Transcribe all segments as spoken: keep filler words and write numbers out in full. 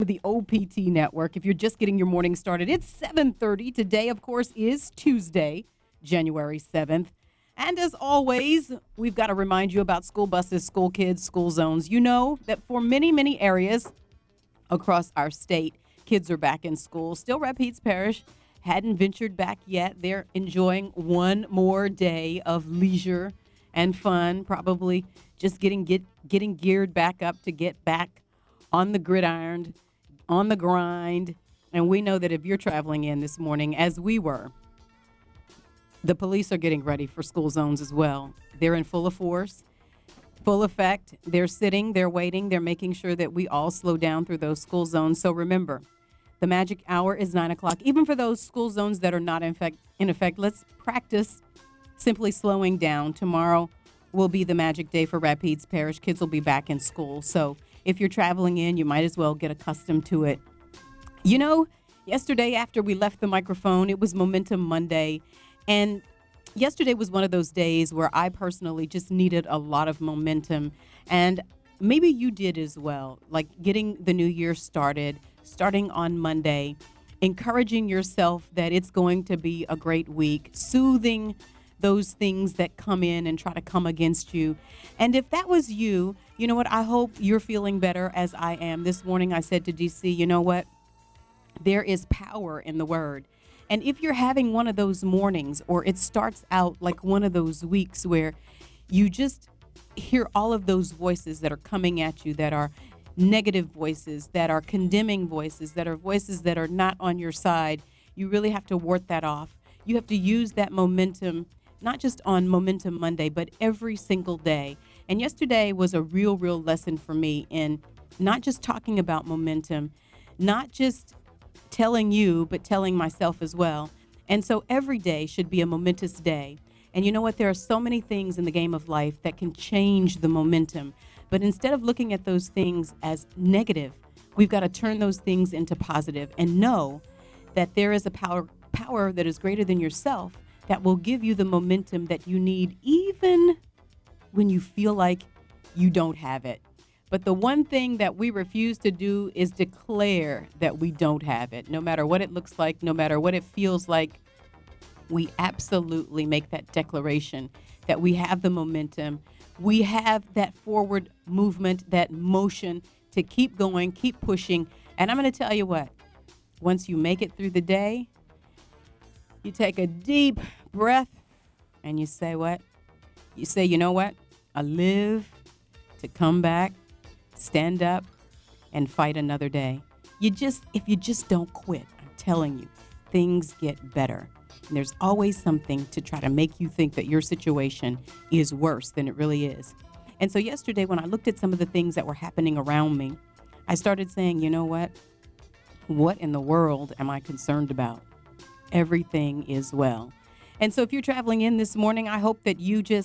with the O P T Network. If you're just getting your morning started, it's seven thirty. Today, of course, is Tuesday, January seventh. And as always, we've got to remind you about school buses, school kids, school zones. You know that for many, many areas across our state, kids are back in school. Still, Rapides Parish hadn't ventured back yet. They're enjoying one more day of leisure and fun, probably just getting get getting geared back up to get back on the gridiron, on the grind. And we know that if you're traveling in this morning, as we were, the police are getting ready for school zones as well. They're in full force, full effect. They're sitting, they're waiting, they're making sure that we all slow down through those school zones. So remember, the magic hour is nine o'clock. Even for those school zones that are not in effect, in effect, let's practice simply slowing down. Tomorrow will be the magic day for Rapides Parish. Kids will be back in school. So if you're traveling in, you might as well get accustomed to it. You know, yesterday after we left the microphone, it was Momentum Monday. And yesterday was one of those days where I personally just needed a lot of momentum. And maybe you did as well, like getting the new year started, starting on Monday, encouraging yourself that it's going to be a great week, soothing those things that come in and try to come against you. And if that was you, you know what? I hope you're feeling better as I am. This morning I said to D C, you know what? There is power in the word. And if you're having one of those mornings, or it starts out like one of those weeks where you just hear all of those voices that are coming at you, that are negative voices, that are condemning voices, that are voices that are not on your side, you really have to ward that off. You have to use that momentum, not just on Momentum Monday, but every single day. And yesterday was a real, real lesson for me in not just talking about momentum, not just telling you, but telling myself as well. And so every day should be a momentous day. And you know what? There are so many things in the game of life that can change the momentum. But instead of looking at those things as negative, we've got to turn those things into positive and know that there is a power power that is greater than yourself that will give you the momentum that you need, even when you feel like you don't have it. But the one thing that we refuse to do is declare that we don't have it. No matter what it looks like, no matter what it feels like, we absolutely make that declaration that we have the momentum. We have that forward movement, that motion to keep going, keep pushing. And I'm going to tell you what, once you make it through the day, you take a deep breath and you say what? You say, you know what? I live to come back, stand up, and fight another day. You just, if you just don't quit, I'm telling you, things get better. And there's always something to try to make you think that your situation is worse than it really is. And so yesterday, when I looked at some of the things that were happening around me, I started saying, you know what? What in the world am I concerned about? Everything is well. And so if you're traveling in this morning, I hope that you just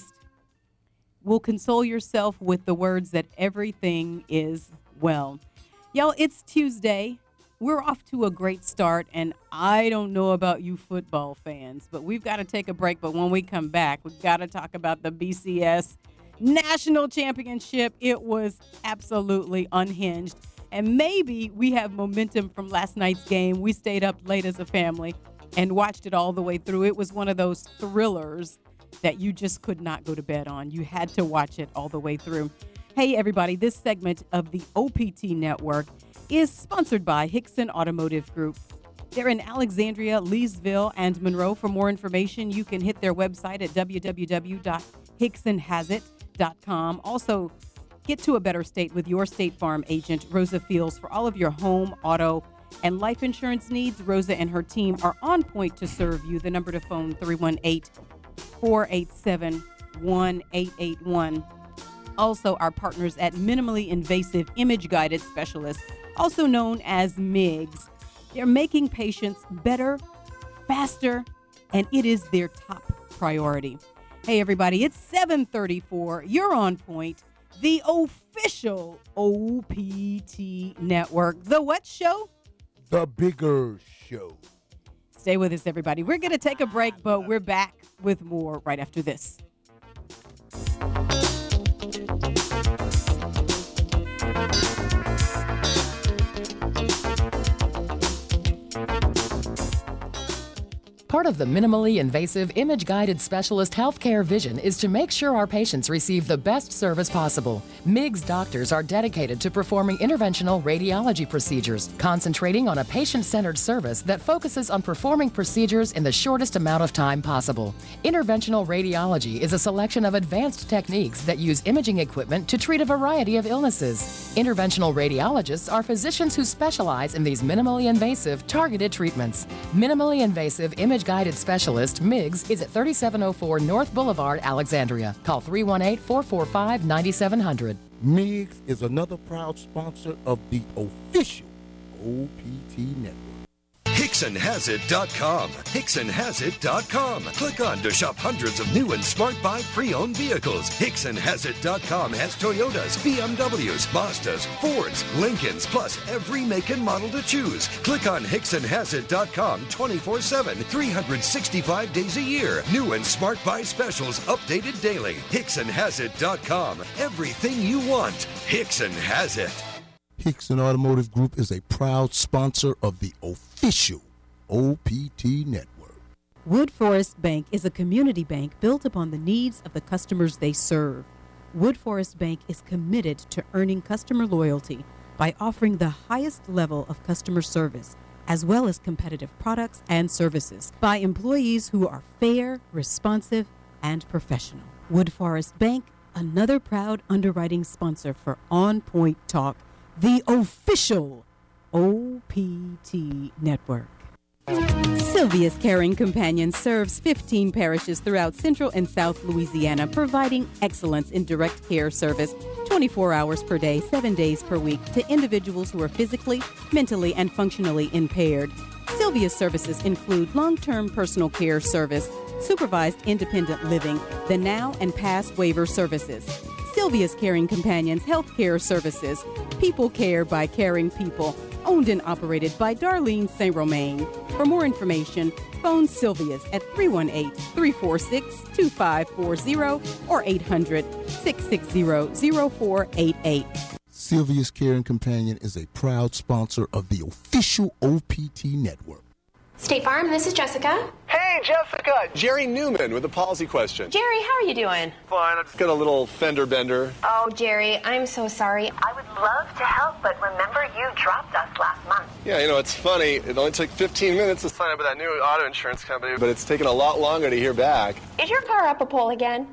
will console yourself with the words that everything is well. Y'all, it's Tuesday. We're off to a great start, and I don't know about you football fans, but we've got to take a break. But when we come back, we've got to talk about the B C S National Championship. It was absolutely unhinged, and maybe we have momentum from last night's game. We stayed up late as a family and watched it all the way through. It was one of those thrillers that you just could not go to bed on. You had to watch it all the way through. Hey, everybody, this segment of the O P T Network is sponsored by Hickson Automotive Group. They're in Alexandria, Leesville, and Monroe. For more information, you can hit their website at w w w dot hickson has it dot com. Also, get to a better state with your State Farm agent, Rosa Fields, for all of your home, auto, and life insurance needs. Rosa and her team are on point to serve you. The number to phone, three one eight, four eight seven, one eight eight one. Also, our partners at Minimally Invasive Image Guided Specialists, also known as M I Gs. They're making patients better, faster, and it is their top priority. Hey, everybody, it's seven thirty-four. You're on point. The official O P T Network. The what show? The Bigger Show. Stay with us, everybody. We're going to take a break, but we're back with more right after this. Part of the minimally invasive, image-guided specialist healthcare vision is to make sure our patients receive the best service possible. M I G's doctors are dedicated to performing interventional radiology procedures, concentrating on a patient-centered service that focuses on performing procedures in the shortest amount of time possible. Interventional radiology is a selection of advanced techniques that use imaging equipment to treat a variety of illnesses. Interventional radiologists are physicians who specialize in these minimally invasive, targeted treatments. Minimally invasive image-guided specialist, M I Gs, is at thirty-seven oh four North Boulevard, Alexandria. Call three one eight, four four five, nine seven zero zero. M I G's is another proud sponsor of the official O P T Network. Hickson Has It dot com. Hickson Has It dot com. Click on to shop hundreds of new and smart buy pre-owned vehicles. Hickson Has It dot com has Toyotas, B M Ws, Mazdas, Fords, Lincolns, plus every make and model to choose. Click on Hickson Has It dot com twenty-four seven, three hundred sixty-five days a year. New and smart buy specials updated daily. Hickson Has It dot com. Everything you want. Hickson has it. Hickson Automotive Group is a proud sponsor of the official O P T Network. Wood Forest Bank is a community bank built upon the needs of the customers they serve. Wood Forest Bank is committed to earning customer loyalty by offering the highest level of customer service, as well as competitive products and services, by employees who are fair, responsive, and professional. Wood Forest Bank, another proud underwriting sponsor for On Point Talk, the official O P T Network. Sylvia's Caring Companion serves fifteen parishes throughout Central and South Louisiana, providing excellence in direct care service twenty-four hours per day, seven days per week to individuals who are physically, mentally, and functionally impaired. Sylvia's services include long-term personal care service, supervised independent living, the now and past waiver services, Sylvia's Caring Companions Healthcare Services, People Care by Caring People, owned and operated by Darlene Saint Romain. For more information, phone Sylvia's at three one eight, three four six, two five four zero or eight hundred, six six zero, zero four eight eight. Sylvia's Caring Companion is a proud sponsor of the official O P T Network. State Farm, this is Jessica. Hey, Jessica! Jerry Newman with a policy question. Jerry, how are you doing? Fine, I've just got a little fender bender. Oh, Jerry, I'm so sorry. I would love to help, but remember you dropped us last month. Yeah, you know, it's funny. It only took fifteen minutes to sign up with that new auto insurance company, but it's taken a lot longer to hear back. Is your car up a pole again?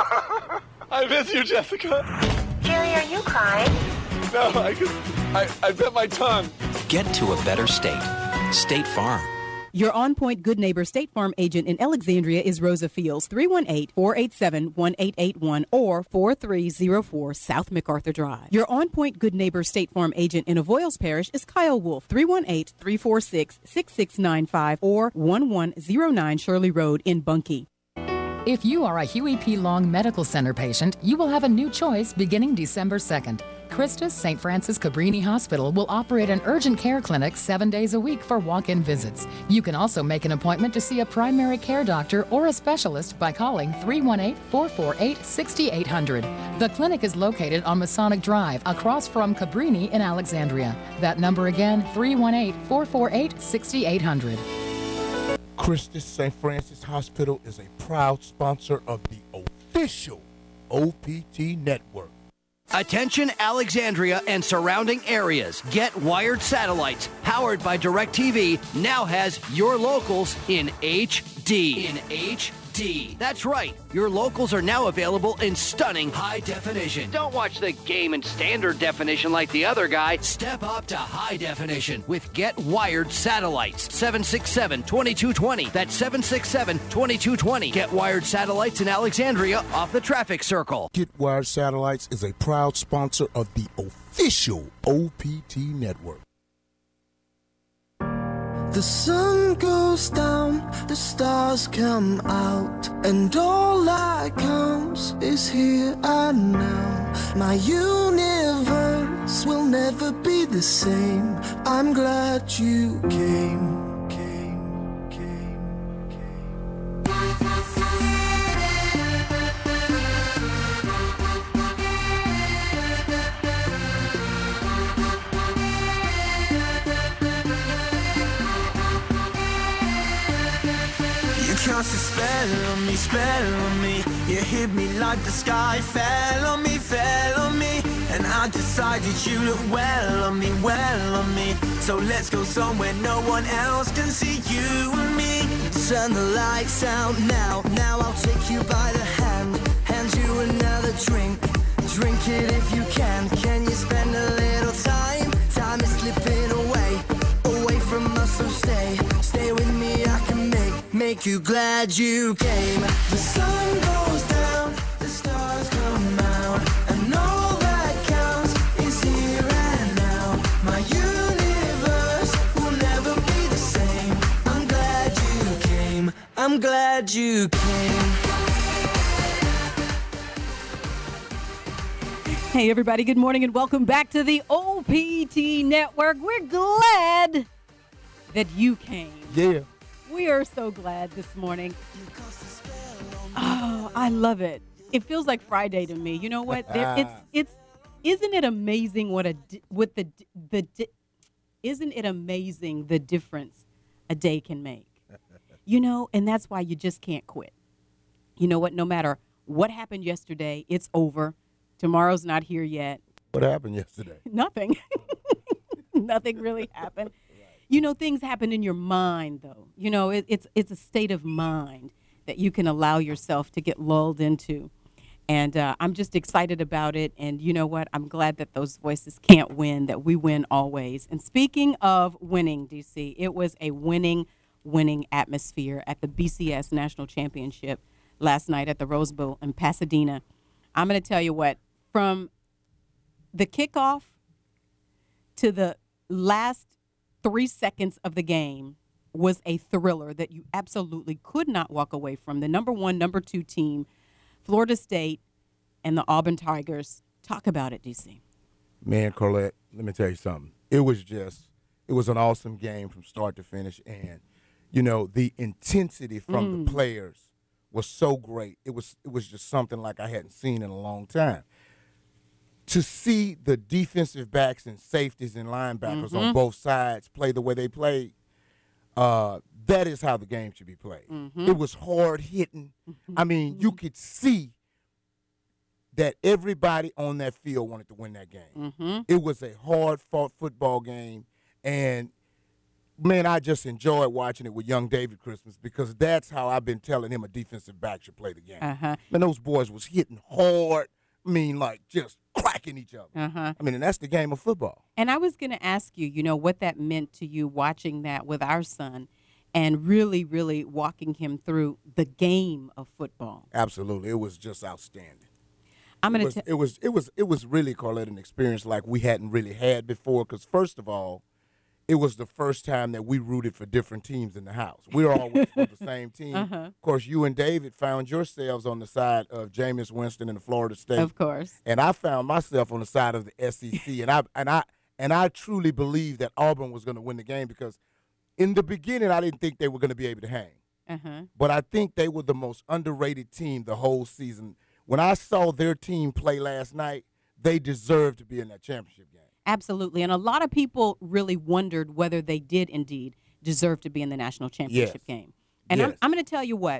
I miss you, Jessica. Jerry, are you crying? No, I just, I, I bit my tongue. Get to a better state. State Farm. Your On Point Good Neighbor State Farm agent in Alexandria is Rosa Fields, three one eight, four eight seven, one eight eight one or four three zero four South MacArthur Drive. Your On Point Good Neighbor State Farm agent in Avoyles Parish is Kyle Wolf, three one eight, three four six, six six nine five or one one zero nine Shirley Road in Bunkie. If you are a Huey P. Long Medical Center patient, you will have a new choice beginning December second. Christus Saint Francis Cabrini Hospital will operate an urgent care clinic seven days a week for walk-in visits. You can also make an appointment to see a primary care doctor or a specialist by calling three one eight, four four eight, six eight zero zero. The clinic is located on Masonic Drive across from Cabrini in Alexandria. That number again, three one eight, four four eight, six eight zero zero. Christus Saint Francis Hospital is a proud sponsor of the official O P T Network. Attention Alexandria and surrounding areas. Get Wired Satellites, powered by DirecTV, now has your locals in H D. In H D. That's right. Your locals are now available in stunning high definition. Don't watch the game in standard definition like the other guy. Step up to high definition with Get Wired Satellites. seven six seven, two two two zero. That's seven six seven, two two two zero. Get Wired Satellites in Alexandria off the traffic circle. Get Wired Satellites is a proud sponsor of the official O P T Network. The sun goes down, the stars come out, and all that counts is here and now. My universe will never be the same. I'm glad you came. cast a spell on me, spell on me. You hit me like the sky fell on me, fell on me. And I decided you look well on me, well on me. So let's go somewhere no one else can see you and me. Turn the lights out now, now I'll take you by the hand. Hand you another drink, drink it if you can. Can you spend a little time? Time is slipping away, away from us, so stay. Stay with me, I can make, make you glad you came. The sun goes down, the stars come out, and all that counts is here and now. My universe will never be the same. I'm glad you came, I'm glad you came. Hey, everybody, good morning and welcome back to the O P T Network. We're glad that you came. Yeah. We are so glad this morning. Oh, I love it. It feels like Friday to me. You know what? There, it's it's. Isn't it amazing what a di- what the the di- isn't it amazing the difference a day can make? You know, and that's why you just can't quit. You know what? No matter what happened yesterday, it's over. Tomorrow's not here yet. What happened yesterday? Nothing. Nothing really happened. You know, things happen in your mind, though. You know, it, it's it's a state of mind that you can allow yourself to get lulled into. And uh, I'm just excited about it. And you know what? I'm glad that those voices can't win, that we win always. And speaking of winning, D C, it was a winning, winning atmosphere at the B C S National Championship last night at the Rose Bowl in Pasadena. I'm going to tell you what, from the kickoff to the last three seconds of the game was a thriller that you absolutely could not walk away from. The number one, number two team, Florida State and the Auburn Tigers. Talk about it, D C. Man, Carlette, let me tell you something. It was just, it was an awesome game from start to finish. And, you know, the intensity from Mm. the players was so great. It was it was just something like I hadn't seen in a long time. To see the defensive backs and safeties and linebackers Mm-hmm. on both sides play the way they played, uh, that is how the game should be played. Mm-hmm. It was hard hitting. I mean, you could see that everybody on that field wanted to win that game. Mm-hmm. It was a hard-fought football game, and man, I just enjoyed watching it with young David Christmas because that's how I've been telling him a defensive back should play the game. Uh-huh. Man, those boys was hitting hard. I mean, like just cracking each other. Uh-huh. I mean, and that's the game of football. And I was going to ask you, you know, what that meant to you watching that with our son and really, really walking him through the game of football. Absolutely, it was just outstanding. I'm It going was, to it was it was it was really, Carlette, an experience like we hadn't really had before. Because first of all, it was the first time that we rooted for different teams in the house. We were always for the same team. Uh-huh. Of course, you and David found yourselves on the side of Jameis Winston and the Florida State. Of course. And I found myself on the side of the S E C. and I and I and I truly believed that Auburn was going to win the game because in the beginning I didn't think they were going to be able to hang. Uh-huh. But I think they were the most underrated team the whole season. When I saw their team play last night, they deserved to be in that championship game. Absolutely. And a lot of people really wondered whether they did indeed deserve to be in the national championship Yes. game. And Yes. I'm, I'm going to tell you what,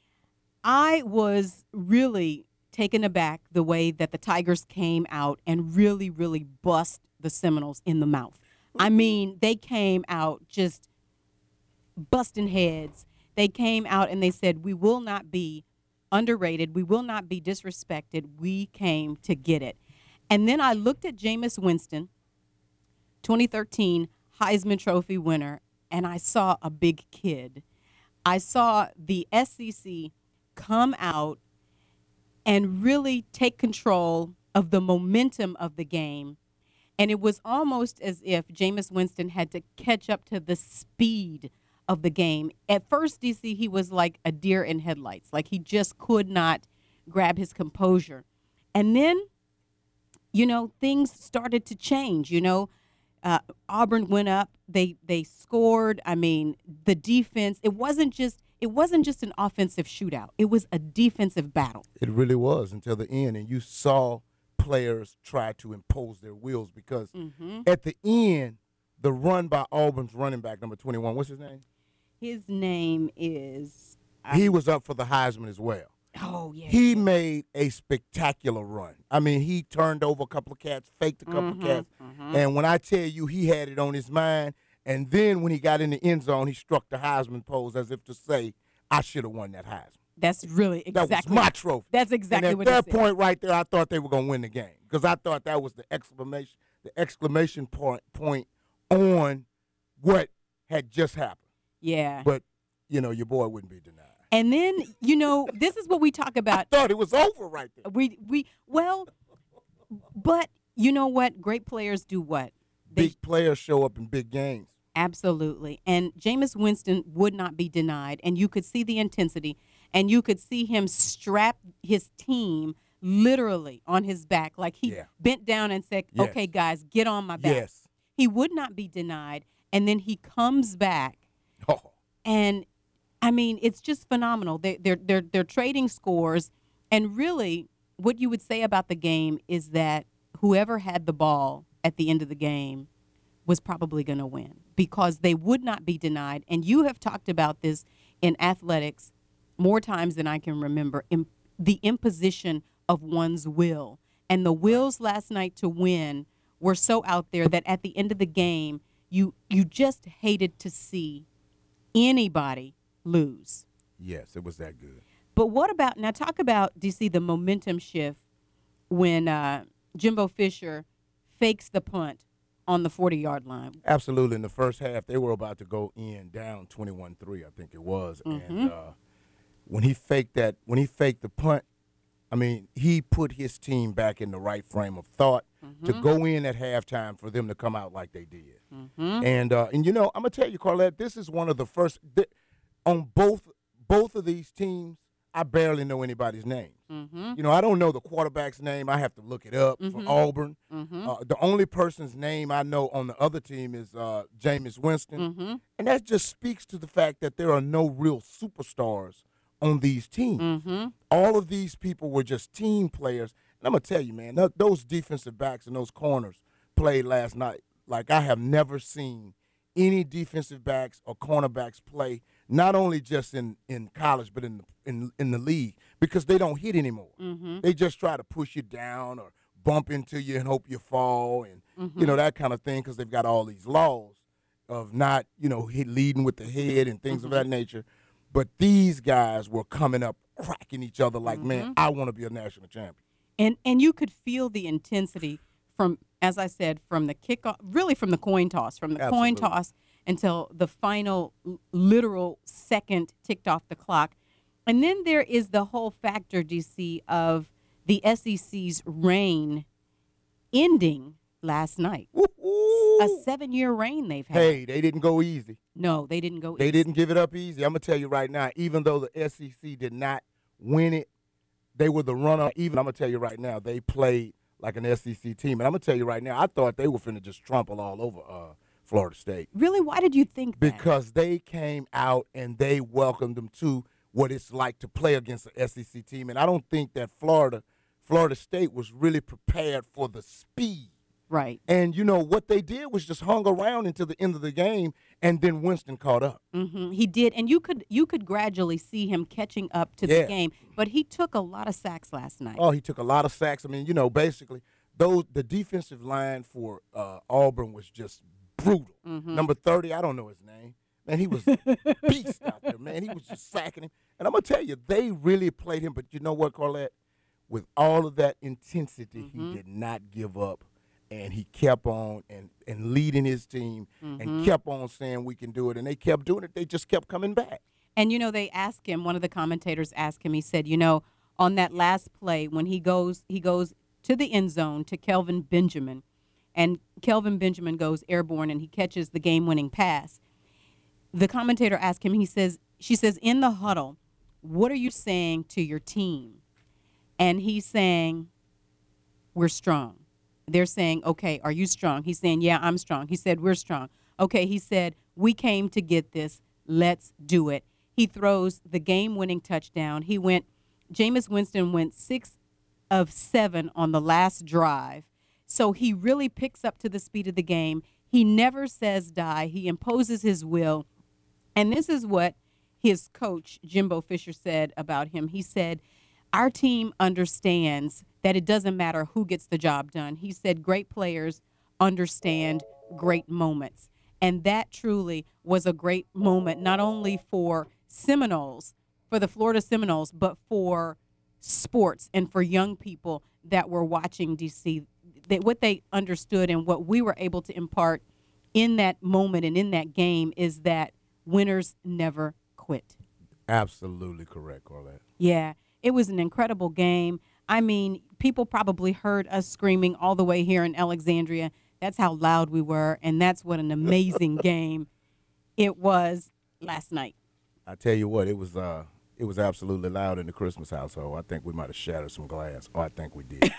I was really taken aback the way that the Tigers came out and really, really bust the Seminoles in the mouth. I mean, they came out just busting heads. They came out and they said, we will not be underrated. We will not be disrespected. We came to get it. And then I looked at Jameis Winston, twenty thirteen Heisman Trophy winner, and I saw a big kid. I saw the S E C come out and really take control of the momentum of the game. And it was almost as if Jameis Winston had to catch up to the speed of the game. At first, D C, he was like a deer in headlights. Like he just could not grab his composure. And then, you know, things started to change. You know, uh, Auburn went up. They they scored. I mean, the defense. It wasn't just it wasn't just an offensive shootout. It was a defensive battle. It really was until the end, and you saw players try to impose their wills because Mm-hmm. at the end, the run by Auburn's running back, number twenty-one, what's his name? His name is he was up for the Heisman as well. Oh, yeah. He yeah. made a spectacular run. I mean, he turned over a couple of cats, faked a couple Mm-hmm, of cats. mm-hmm. And when I tell you he had it on his mind, and then when he got in the end zone, he struck the Heisman pose as if to say, I should have won that Heisman. That's really exactly. That was my trophy. That's exactly and what at he that said. point right there, I thought they were going to win the game because I thought that was the exclamation, the exclamation point, point on what had just happened. Yeah. But, you know, your boy wouldn't be denied. And then, you know, this is what we talk about. I thought it was over right there. We, we, well, but you know what? Great players do what? They, Big players show up in big games. Absolutely. And Jameis Winston would not be denied. And you could see the intensity. And you could see him strap his team literally on his back. Like he Yeah. bent down and said, Yes. okay, guys, get on my back. Yes. He would not be denied. And then he comes back. Oh. And, I mean, it's just phenomenal. They, they're, they're, they're trading scores. And really, what you would say about the game is that whoever had the ball at the end of the game was probably going to win because they would not be denied. And you have talked about this in athletics more times than I can remember, in the imposition of one's will. And the wills last night to win were so out there that at the end of the game, you you just hated to see anybody lose. Yes, it was that good. But what about, now talk about, do you see the momentum shift when uh, Jimbo Fisher fakes the punt on the forty-yard line? Absolutely. In the first half, they were about to go in down twenty-one three, I think it was. Mm-hmm. And uh, when he faked that, when he faked the punt, I mean, he put his team back in the right frame of thought mm-hmm. to go in at halftime for them to come out like they did. Mm-hmm. And, uh, and you know, I'm going to tell you, Carlette, this is one of the first, th- on both both of these teams, I barely know anybody's names. Mm-hmm. You know, I don't know the quarterback's name. I have to look it up Mm-hmm. for Auburn. Mm-hmm. Uh, the only person's name I know on the other team is uh, Jameis Winston. Mm-hmm. And that just speaks to the fact that there are no real superstars on these teams. Mm-hmm. All of these people were just team players. And I'm going to tell you, man, th- those defensive backs and those corners played last night like I have never seen any defensive backs or cornerbacks play, not only just in, in college but in the, in, in the league, because they don't hit anymore. Mm-hmm. They just try to push you down or bump into you and hope you fall and, Mm-hmm. you know, that kind of thing because they've got all these laws of not, you know, hit, leading with the head and things Mm-hmm. of that nature. But these guys were coming up, cracking each other like, Mm-hmm. man, I want to be a national champion. And and you could feel the intensity from, as I said, from the kickoff, really from the coin toss, from the coin Absolutely. toss until the final l- literal second ticked off the clock. And then there is the whole factor, D C, of the S E C's reign ending last night. Woo-hoo. A seven-year reign they've had. Hey, they didn't go easy. No, they didn't go They easy. didn't give it up easy. I'm going to tell you right now, even though the S E C did not win it, they were the runner. Even I'm going to tell you right now, they played like an S E C team. And I'm going to tell you right now, I thought they were finna just trample all over uh, Florida State. Really? Why did you think that? Because they came out and they welcomed them to what it's like to play against an S E C team. And I don't think that Florida, Florida State was really prepared for the speed. Right. And, you know, what they did was just hung around until the end of the game, and then Winston caught up. Mm-hmm. He did, and you could you could gradually see him catching up to Yeah. the game. But he took a lot of sacks last night. Oh, he took a lot of sacks. I mean, you know, basically, those the defensive line for uh, Auburn was just brutal. Mm-hmm. Number thirty, I don't know his name. Man, he was a beast out there, man. He was just sacking him. And I'm going to tell you, they really played him. But you know what, Carlette? With all of that intensity, Mm-hmm. he did not give up. And he kept on and, and leading his team Mm-hmm. and kept on saying we can do it. And they kept doing it. They just kept coming back. And, you know, they asked him, one of the commentators asked him, he said, you know, on that last play when he goes he goes to the end zone to Kelvin Benjamin, and Kelvin Benjamin goes airborne and he catches the game-winning pass. The commentator asked him, he says, she says, in the huddle, what are you saying to your team? And he's saying, we're strong. They're saying, okay, are you strong? He's saying, yeah, I'm strong. He said, we're strong. Okay, he said, we came to get this. Let's do it. He throws the game-winning touchdown. He went, Jameis Winston went six of seven on the last drive. So he really picks up to the speed of the game. He never says die. He imposes his will. And this is what his coach, Jimbo Fisher, said about him. He said, our team understands that it doesn't matter who gets the job done. He said great players understand great moments. And that truly was a great moment, not only for Seminoles, for the Florida Seminoles, but for sports and for young people that were watching D C. That what they understood and what we were able to impart in that moment and in that game is that winners never quit. Absolutely correct, Carlette. Yeah, it was an incredible game. I mean, people probably heard us screaming all the way here in Alexandria. That's how loud we were, and that's what an amazing game it was last night. I tell you what, it was uh, it was absolutely loud in the Christmas household. I think we might have shattered some glass. Oh, I think we did.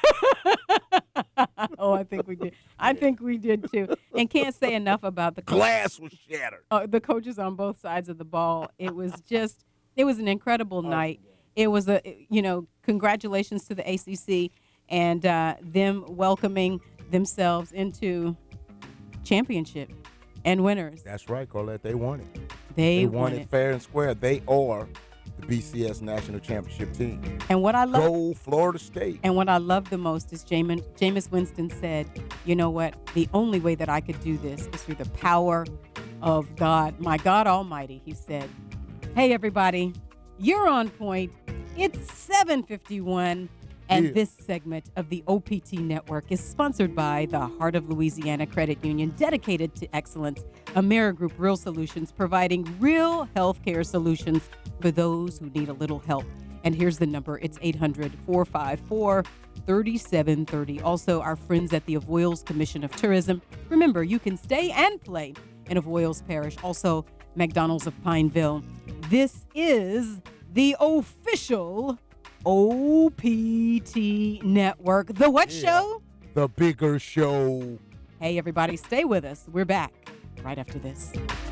oh, I think we did. I yeah. think we did too. And can't say enough about the coaches. Glass was shattered. Uh, the coaches on both sides of the ball. It was just, it was an incredible oh, night. Yeah. It was a, you know, congratulations to the A C C and uh, them welcoming themselves into championship and winners. That's right, Carlette. They won it. They, they won, won it. it fair and square. They are the B C S National Championship team. And what I love, go Florida State. And what I love the most is Jameis, Jameis Winston said, you know what? The only way that I could do this is through the power of God, my God Almighty. He said, hey, everybody, you're on point. It's seven fifty-one. And yeah. this segment of the O P T Network is sponsored by the Heart of Louisiana Credit Union, dedicated to excellence. AmeriGroup Real Solutions, providing real healthcare solutions for those who need a little help. And here's the number. It's eight hundred, four five four, three seven three zero. Also, our friends at the Avoyelles Commission of Tourism. Remember, you can stay and play in Avoyelles Parish. Also, McDonald's of Pineville. This is the official O P T Network. The what yeah. show? The bigger show. Hey, everybody, stay with us. We're back right after this.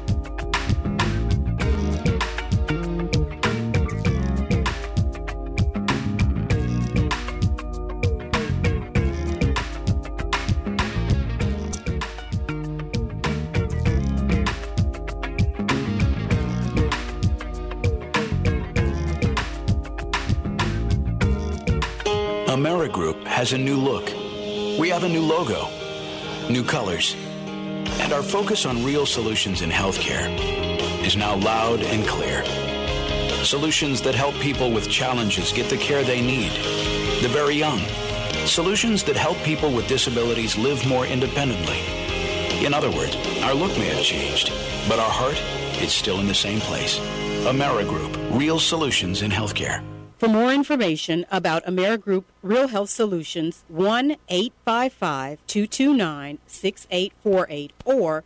AmeriGroup has a new look. We have a new logo, new colors, and our focus on real solutions in healthcare is now loud and clear. Solutions that help people with challenges get the care they need, the very young. Solutions that help people with disabilities live more independently. In other words, our look may have changed, but our heart is still in the same place. AmeriGroup, real solutions in healthcare. For more information about AmeriGroup Real Health Solutions, one eight five five, two two nine, six eight four eight or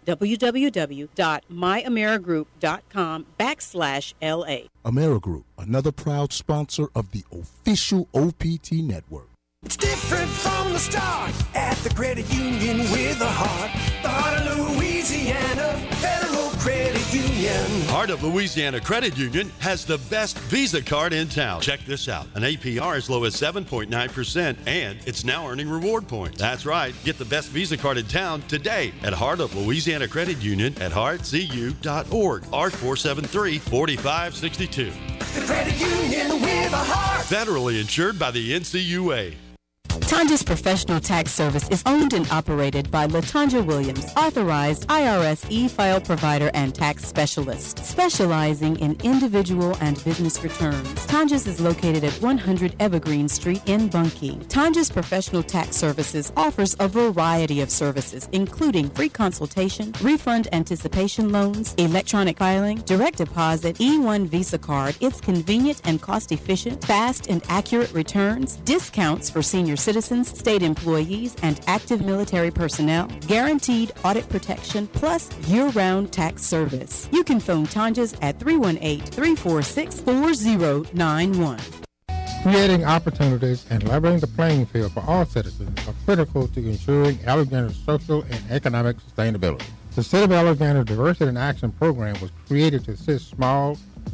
www.myamerigroup.com backslash LA. AmeriGroup, another proud sponsor of the official O P T Network. It's different from the start at the credit union with a heart. The Heart of Louisiana Federal Credit Union. Heart of Louisiana Credit Union has the best Visa card in town. Check this out. An A P R as low as seven point nine percent, and it's now earning reward points. That's right. Get the best Visa card in town today at Heart of Louisiana Credit Union at heart c u dot org. R four seven three, four five six two. The credit union with a heart. Federally insured by the N C U A. Tanja's Professional Tax Service is owned and operated by LaTanja Williams, authorized I R S e-file provider and tax specialist, specializing in individual and business returns. Tanja's is located at one hundred Evergreen Street in Bunkie. Tanja's Professional Tax Services offers a variety of services, including free consultation, refund anticipation loans, electronic filing, direct deposit, E one Visa card. It's convenient and cost-efficient, fast and accurate returns, discounts for senior citizens, state employees, and active military personnel, guaranteed audit protection, plus year-round tax service. You can phone Tanja's at three one eight, three four six, four zero nine one. Creating opportunities and leveling the playing field for all citizens are critical to ensuring Alexander's social and economic sustainability. The City of Alexander Diversity in Action program was created to assist small,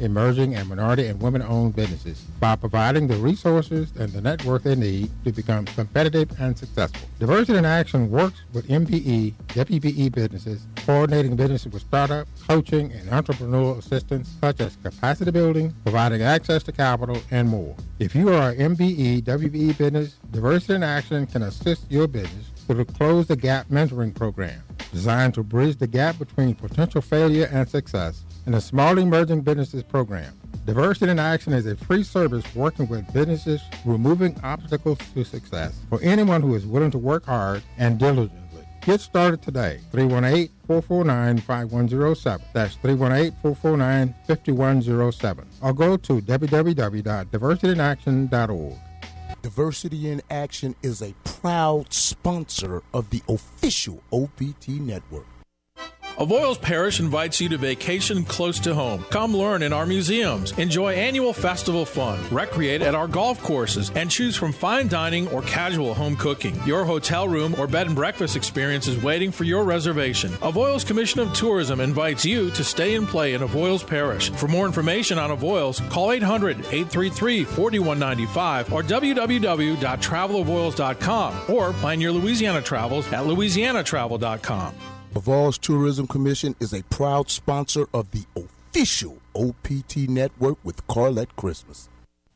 emerging, and minority and women-owned businesses by providing the resources and the network they need to become competitive and successful. Diversity in Action works with M B E, W B E businesses, coordinating businesses with startup, coaching, and entrepreneurial assistance such as capacity building, providing access to capital, and more. If you are an M B E, W B E business, Diversity in Action can assist your business through the Close the Gap mentoring program, designed to bridge the gap between potential failure and success, and the Small Emerging Businesses program. Diversity in Action is a free service working with businesses removing obstacles to success for anyone who is willing to work hard and diligently. Get started today. three one eight, four four nine, five one zero seven. That's three one eight, four four nine, five one zero seven. Or go to w w w dot diversity in action dot org. Diversity in Action is a proud sponsor of the official O P T network. Avoyles Parish invites you to vacation close to home. Come learn in our museums, enjoy annual festival fun, recreate at our golf courses, and choose from fine dining or casual home cooking. Your hotel room or bed and breakfast experience is waiting for your reservation. Avoyles Commission of Tourism invites you to stay and play in Avoyles Parish. For more information on Avoyles, call eight hundred, eight three three, four one nine five or w w w dot travel avoyles dot com or plan your Louisiana travels at louisiana travel dot com. Avoyles Tourism Commission is a proud sponsor of the official O P T network with Carlette Christmas.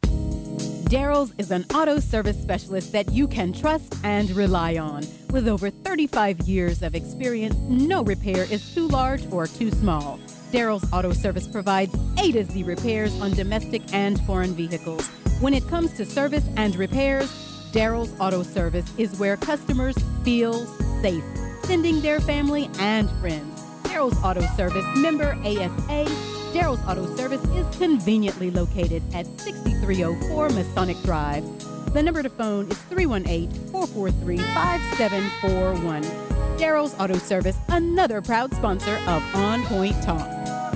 Daryl's is an auto service specialist that you can trust and rely on. With over thirty-five years of experience, no repair is too large or too small. Daryl's Auto Service provides A to Z repairs on domestic and foreign vehicles. When it comes to service and repairs, Daryl's Auto Service is where customers feel safe, sending their family and friends. Daryl's Auto Service, member A S A. Daryl's Auto Service is conveniently located at sixty-three oh four Masonic Drive. The number to phone is three one eight, four four three, five seven four one. Daryl's Auto Service, another proud sponsor of On Point Talk.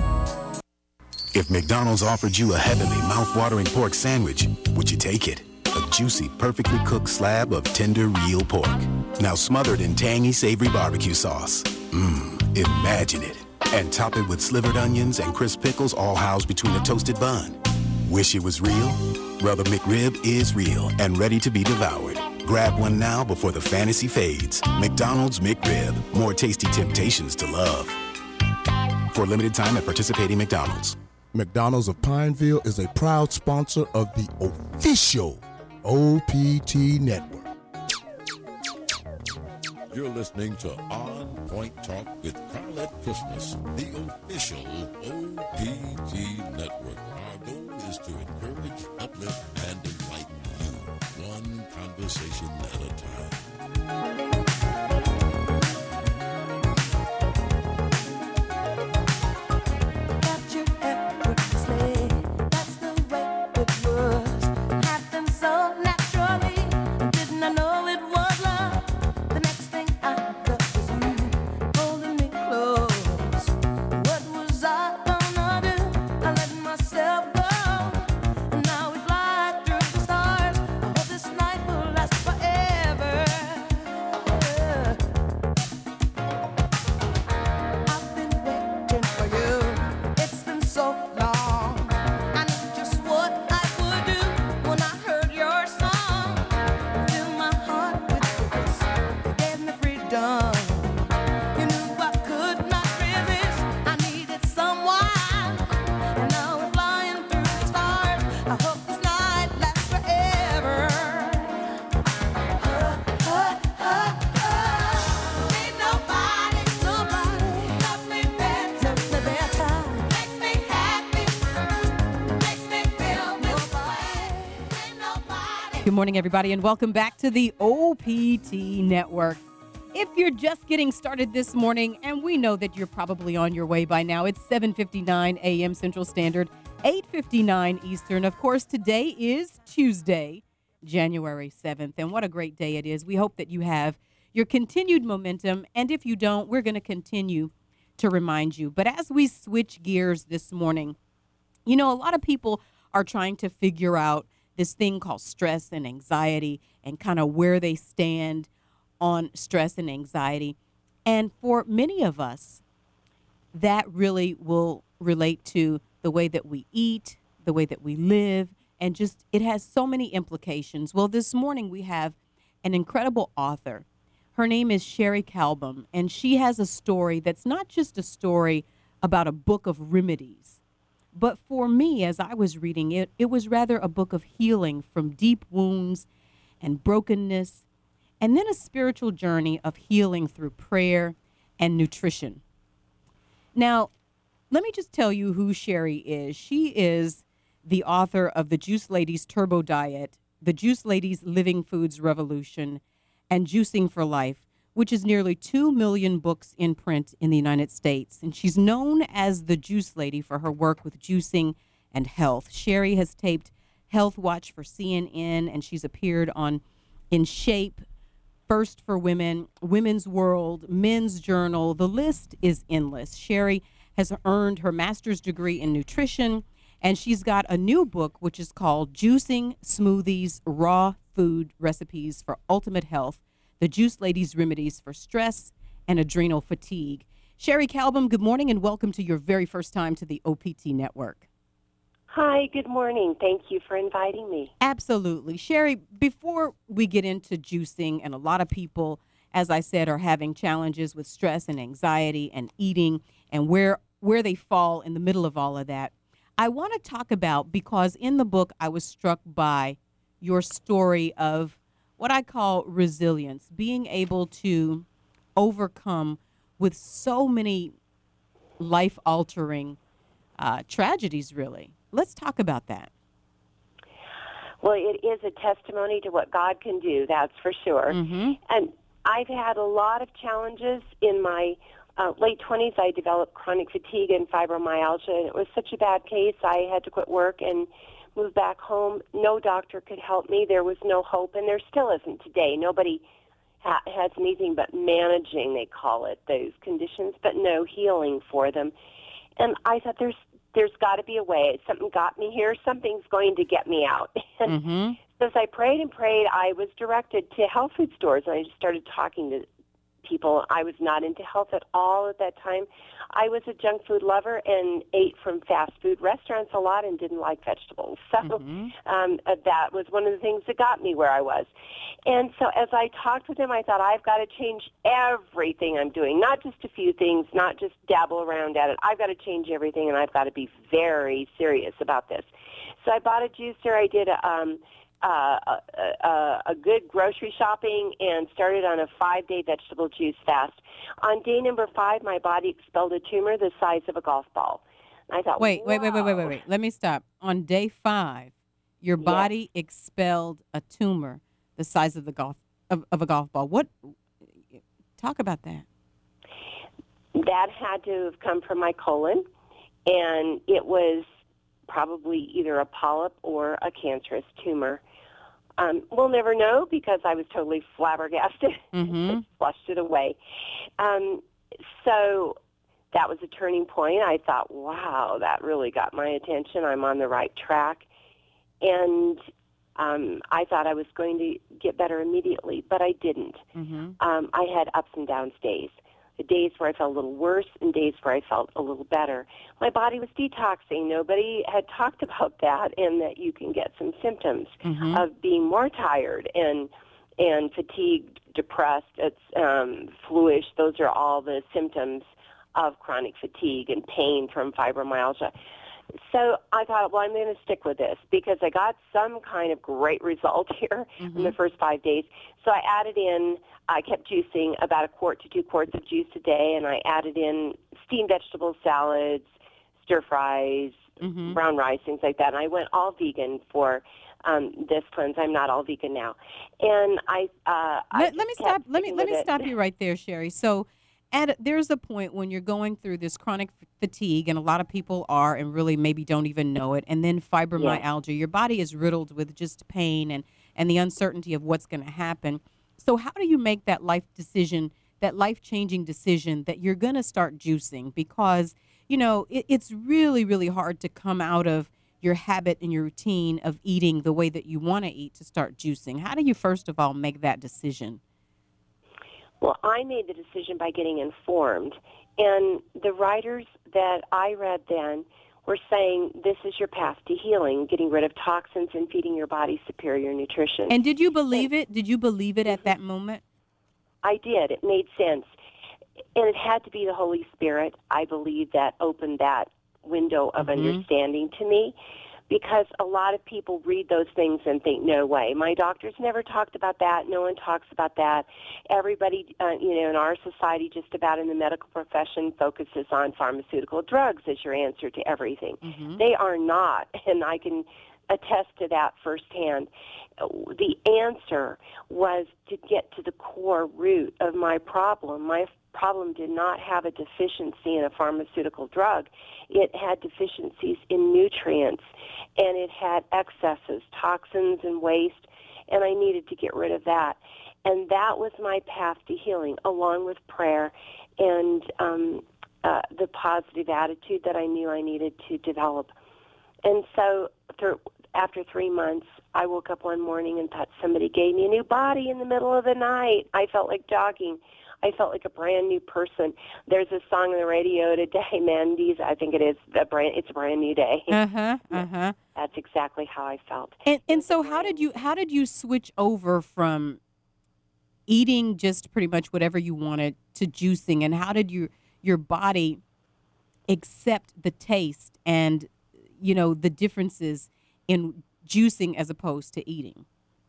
If McDonald's offered you a heavenly, mouth-watering pork sandwich, would you take it? A juicy, perfectly cooked slab of tender, real pork. Now smothered in tangy, savory barbecue sauce. Mmm, imagine it. And top it with slivered onions and crisp pickles all housed between a toasted bun. Wish it was real? Well, the McRib is real and ready to be devoured. Grab one now before the fantasy fades. McDonald's McRib. More tasty temptations to love. For a limited time at participating McDonald's. McDonald's of Pineville is a proud sponsor of the official O P T network. You're listening to On Point Talk with Carlette Christmas, the official O P T network. Our goal is to encourage, uplift, and enlighten you, one conversation at a time. Good morning, everybody, and welcome back to the O P T Network. If you're just getting started this morning, and we know that you're probably on your way by now, it's seven fifty-nine a.m. Central Standard, eight fifty-nine Eastern. Of course, today is Tuesday, January seventh, and what a great day it is. We hope that you have your continued momentum, and if you don't, we're going to continue to remind you. But as we switch gears this morning, you know, a lot of people are trying to figure out this thing called stress and anxiety and kind of where they stand on stress and anxiety. And for many of us, that really will relate to the way that we eat, the way that we live, and just it has so many implications. Well, this morning we have an incredible author. Her name is Sherry Calbom, and she has a story that's not just a story about a book of remedies, but for me, as I was reading it, it was rather a book of healing from deep wounds and brokenness, and then a spiritual journey of healing through prayer and nutrition. Now, let me just tell you who Sherry is. She is the author of The Juice Ladies Turbo Diet, The Juice Ladies Living Foods Revolution, and Juicing for Life, which is nearly two million books in print in the United States. And she's known as the Juice Lady for her work with juicing and health. Sherry has taped Health Watch for C N N, and she's appeared on In Shape, First for Women, Women's World, Men's Journal. The list is endless. Sherry has earned her master's degree in nutrition, and she's got a new book, which is called Juicing Smoothies, Raw Food Recipes for Ultimate Health, The Juice Ladies Remedies for Stress and Adrenal Fatigue. Sherry Calbom, good morning and welcome to your very first time to the O P T Network. Hi, good morning. Thank you for inviting me. Absolutely. Sherry, before we get into juicing, and a lot of people, as I said, are having challenges with stress and anxiety and eating and where where they fall in the middle of all of that, I want to talk about, because in the book I was struck by your story of what I call resilience, being able to overcome with so many life-altering uh, tragedies, really. Let's talk about that. Well, it is a testimony to what God can do, that's for sure. Mm-hmm. And I've had a lot of challenges in my uh, late twenties. I developed chronic fatigue and fibromyalgia, and it was such a bad case. I had to quit work and move back home. No doctor could help me. There was no hope, and there still isn't today. Nobody ha- has anything but managing, they call it, those conditions, but no healing for them. And I thought there's there's got to be a way. Something got me here. Something's going to get me out. And Mm-hmm. so as I prayed and prayed, I was directed to health food stores, and I just started talking to people. I was not into health at all at that time. I was a junk food lover and ate from fast food restaurants a lot and didn't like vegetables. So Mm-hmm. um, uh, that was one of the things that got me where I was. And so as I talked with him, I thought, I've got to change everything I'm doing, not just a few things, not just dabble around at it. I've got to change everything, and I've got to be very serious about this. So I bought a juicer. I did a, um, uh, a, a, a good grocery shopping and started on a five-day vegetable juice fast. On day number five, my body expelled a tumor the size of a golf ball. And I thought, Wait, wait, wait, wait, wait, wow. wait, wait. Let me stop. On day five, your Yes. body expelled a tumor the size of the golf of, of a golf ball. What? Talk about that. That had to have come from my colon, and it was probably either a polyp or a cancerous tumor. Um, we'll never know because I was totally flabbergasted. Mm-hmm. Flushed it away. Um, so that was a turning point. I thought, wow, that really got my attention. I'm on the right track. And um, I thought I was going to get better immediately, but I didn't. Mm-hmm. Um, I had ups and downs days. The days where I felt a little worse and days where I felt a little better. My body was detoxing. Nobody had talked about that, and that you can get some symptoms Mm-hmm. of being more tired and and fatigued, depressed, it's um, fluish. Those are all the symptoms of chronic fatigue and pain from fibromyalgia. So I thought, well, I'm going to stick with this because I got some kind of great result here Mm-hmm. in the first five days. So I added in, I kept juicing about a quart to two quarts of juice a day, and I added in steamed vegetable salads, stir fries, Mm-hmm. brown rice, things like that. And I went all vegan for um, this cleanse. I'm not all vegan now. And I, uh, I Let, let me just kept stop. Let me sticking let me with it. stop you right there, Sherry. So, at a, there's a point when you're going through this chronic f- fatigue, and a lot of people are, and really maybe don't even know it. And then fibromyalgia. Your body is riddled with just pain and and the uncertainty of what's going to happen. So, how do you make that life decision, that life changing decision that you're going to start juicing? Because you know it, it's really really hard to come out of your habit and your routine of eating the way that you want to eat to start juicing. How do you first of all make that decision? Well, I made the decision by getting informed. And the writers that I read then were saying this is your path to healing, getting rid of toxins and feeding your body superior nutrition. And did you believe it? Did you believe it at that moment? I did. It made sense. And it had to be the Holy Spirit, I believe, that opened that window of Mm-hmm. understanding to me, because a lot of people read those things and think, no way. My doctors never talked about that. No one talks about that. Everybody, uh, you know, in our society, just about in the medical profession, focuses on pharmaceutical drugs as your answer to everything. Mm-hmm. They are not, and I can attest to that firsthand. The answer was to get to the core root of my problem. My problem did not have a deficiency in a pharmaceutical drug. It had deficiencies in nutrients, and it had excesses, toxins, and waste, and I needed to get rid of that. And that was my path to healing, along with prayer and um, uh, the positive attitude that I knew I needed to develop. And so through, after three months, I woke up one morning and thought somebody gave me a new body in the middle of the night. I felt like jogging. I felt like a brand new person. There's a song on the radio today, Mandy's, I think it is, a brand, it's a brand new day. Uh-huh, uh-huh. That's exactly how I felt. And and so how did you how did you switch over from eating just pretty much whatever you wanted to juicing, and how did you your body accept the taste and, you know, the differences in juicing as opposed to eating?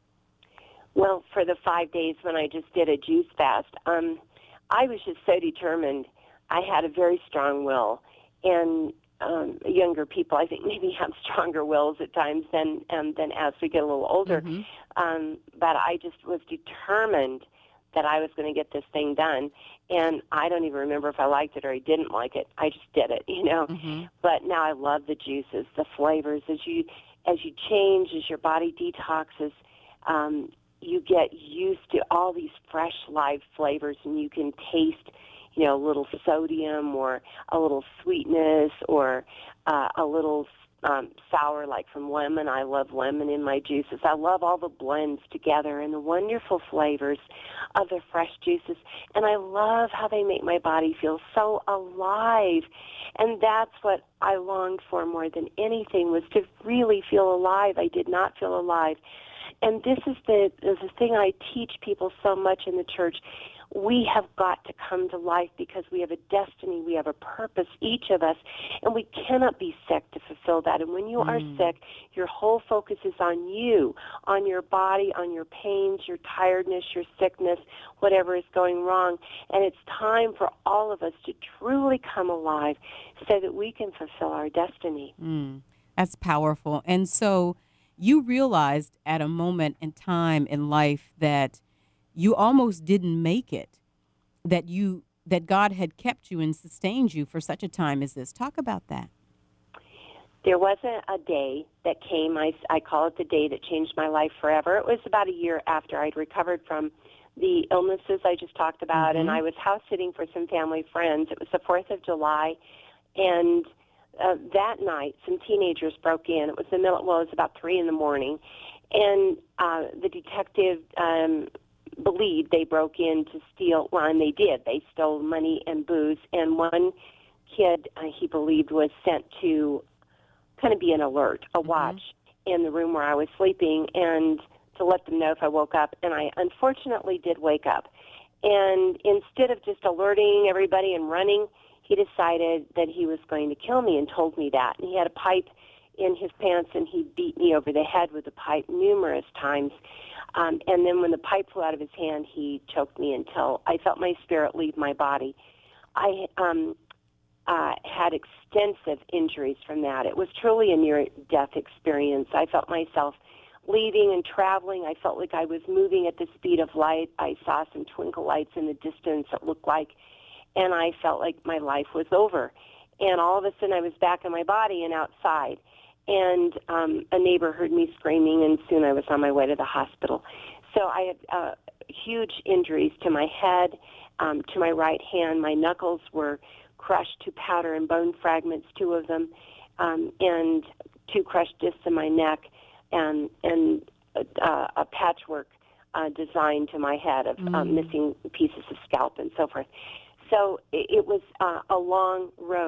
Well, for the five days when I just did a juice fast, um, I was just so determined. I had a very strong will, and um, younger people, I think, maybe have stronger wills at times than um, than as we get a little older. Mm-hmm. Um, but I just was determined that I was going to get this thing done, and I don't even remember if I liked it or I didn't like it. I just did it, you know. Mm-hmm. But now I love the juices, the flavors. As you as you change, as your body detoxes, um, you get used to all these fresh, live flavors, and you can taste, you know, a little sodium or a little sweetness or uh, a little um, sour, like from lemon. I love lemon in my juices. I love all the blends together and the wonderful flavors of the fresh juices. And I love how they make my body feel so alive. And that's what I longed for more than anything, was to really feel alive. I did not feel alive. And this is the, is the thing I teach people so much in the church. We have got to come to life because we have a destiny, we have a purpose, each of us, and we cannot be sick to fulfill that. And when you mm. are sick, your whole focus is on you, on your body, on your pains, your tiredness, your sickness, whatever is going wrong. And it's time for all of us to truly come alive so that we can fulfill our destiny. Mm. That's powerful. And so you realized at a moment in time in life that you almost didn't make it, that you that God had kept you and sustained you for such a time as this. Talk about that. There wasn't a day that came, I, I call it the day that changed my life forever. It was about a year after I'd recovered from the illnesses I just talked about, mm-hmm. and I was house sitting for some family friends. It was the fourth of July, and uh, that night some teenagers broke in. It was the middle, well, it was about three in the morning, and uh, the detective um, believed they broke in to steal, well, and they did. They stole money and booze, and one kid, uh, he believed, was sent to kind of be an alert, a watch mm-hmm. in the room where I was sleeping, and to let them know if I woke up. And I unfortunately did wake up. And instead of just alerting everybody and running, he decided that he was going to kill me and told me that. And he had a pipe in his pants, and he beat me over the head with the pipe numerous times. Um, and then when the pipe flew out of his hand, he choked me until I felt my spirit leave my body. I um, uh, had extensive injuries from that. It was truly a near-death experience. I felt myself leaving and traveling. I felt like I was moving at the speed of light. I saw some twinkle lights in the distance, it looked like, and I felt like my life was over. And all of a sudden I was back in my body and outside. And um, a neighbor heard me screaming, and soon I was on my way to the hospital. So I had uh, huge injuries to my head, um, to my right hand. My knuckles were crushed to powder and bone fragments, two of them, um, and two crushed discs in my neck, and, and uh, a patchwork uh, design to my head of mm. uh, missing pieces of scalp and so forth. So it, it was uh, a long road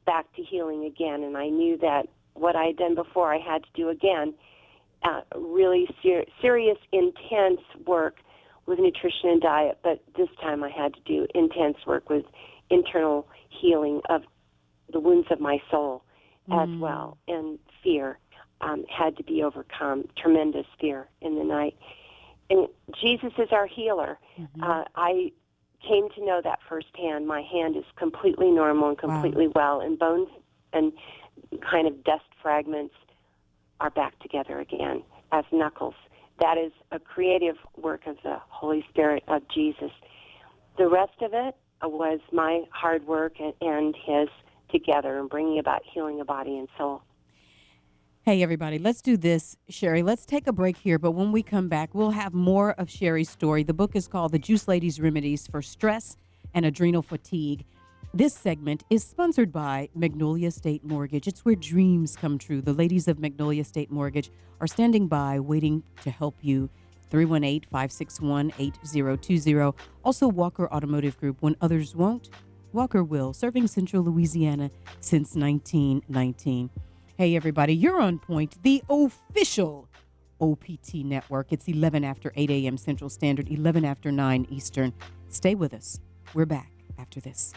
back to healing again, and I knew that what I had done before I had to do again. Uh, really ser- serious, intense work with nutrition and diet, but this time I had to do intense work with internal healing of the wounds of my soul mm. as well, and fear um, had to be overcome, tremendous fear in the night. And Jesus is our healer. Mm-hmm. Uh, I came to know that firsthand. My hand is completely normal and completely wow. well, and bones and kind of dust fragments are back together again as knuckles. That is a creative work of the Holy Spirit of Jesus. The rest of it was my hard work and, and his together and bringing about healing of body and soul. Hey, everybody, let's do this, Sherry. Let's take a break here, but when we come back, we'll have more of Sherry's story. The book is called The Juice Lady's Remedies for Stress and Adrenal Fatigue. This segment is sponsored by Magnolia State Mortgage. It's where dreams come true. The ladies of Magnolia State Mortgage are standing by, waiting to help you. three one eight, five six one, eight zero two zero. Also, Walker Automotive Group. When others won't, Walker will. Serving Central Louisiana since nineteen nineteen. Hey, everybody, you're on point. The official O P T network. It's eleven after eight a.m. Central Standard, eleven after nine Eastern. Stay with us. We're back after this.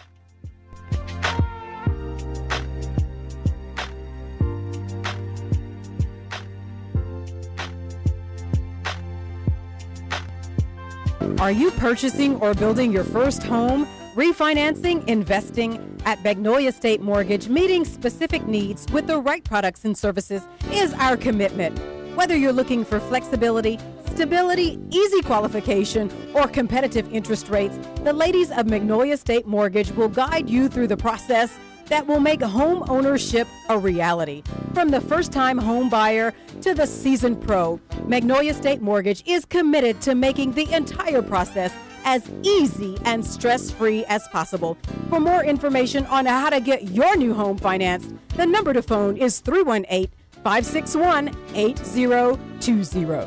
Are you purchasing or building your first home? Refinancing, investing at Magnolia State Mortgage, meeting specific needs with the right products and services is our commitment. Whether you're looking for flexibility, stability, easy qualification, or competitive interest rates, the ladies of Magnolia State Mortgage will guide you through the process that will make home ownership a reality. From the first-time home buyer to the seasoned pro, Magnolia State Mortgage is committed to making the entire process as easy and stress-free as possible. For more information on how to get your new home financed, the number to phone is three one eight, five six one, eight zero two zero.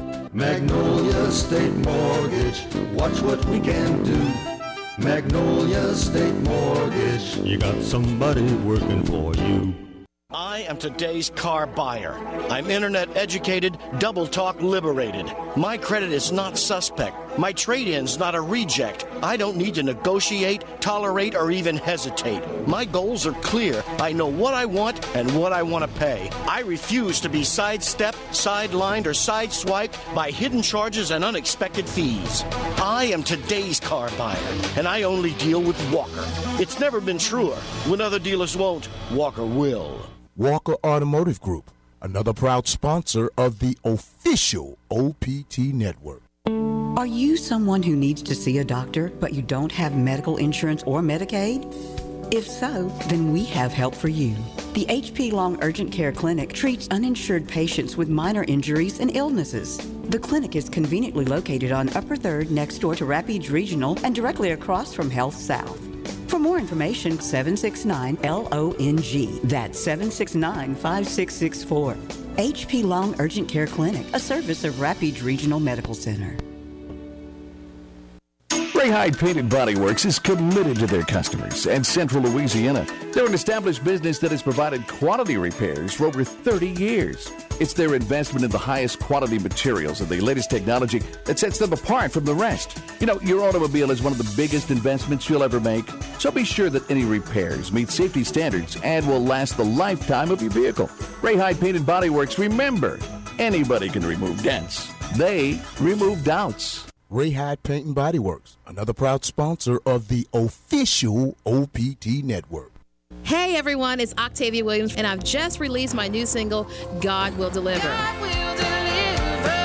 Magnolia State Mortgage, watch what we can do. Magnolia State Mortgage, you got somebody working for you. I am today's car buyer. I'm internet educated, double talk liberated. My credit is not suspect. My trade-in's not a reject. I don't need to negotiate, tolerate, or even hesitate. My goals are clear. I know what I want and what I want to pay. I refuse to be sidestepped, sidelined, or sideswiped by hidden charges and unexpected fees. I am today's car buyer, and I only deal with Walker. It's never been truer. When other dealers won't, Walker will. Walker Automotive Group, another proud sponsor of the official O P T network. Are you someone who needs to see a doctor, but you don't have medical insurance or Medicaid? If so, then we have help for you. The H P Long Urgent Care Clinic treats uninsured patients with minor injuries and illnesses. The clinic is conveniently located on Upper third next door to Rapides Regional and directly across from Health South. For more information, seven six nine L O N G. That's seven six nine, five six six four. H P Long Urgent Care Clinic, a service of Rapides Regional Medical Center. Ray Hyde Painted Body Works is committed to their customers and Central Louisiana. They're an established business that has provided quality repairs for over thirty years. It's their investment in the highest quality materials and the latest technology that sets them apart from the rest. You know, your automobile is one of the biggest investments you'll ever make, so be sure that any repairs meet safety standards and will last the lifetime of your vehicle. Ray Hyde Painted Body Works, remember, anybody can remove dents. They remove doubts. Ray Hyde Paint and Body Works, another proud sponsor of the official O P T network. Hey everyone, it's Octavia Williams, and I've just released my new single, God Will Deliver. God will deliver.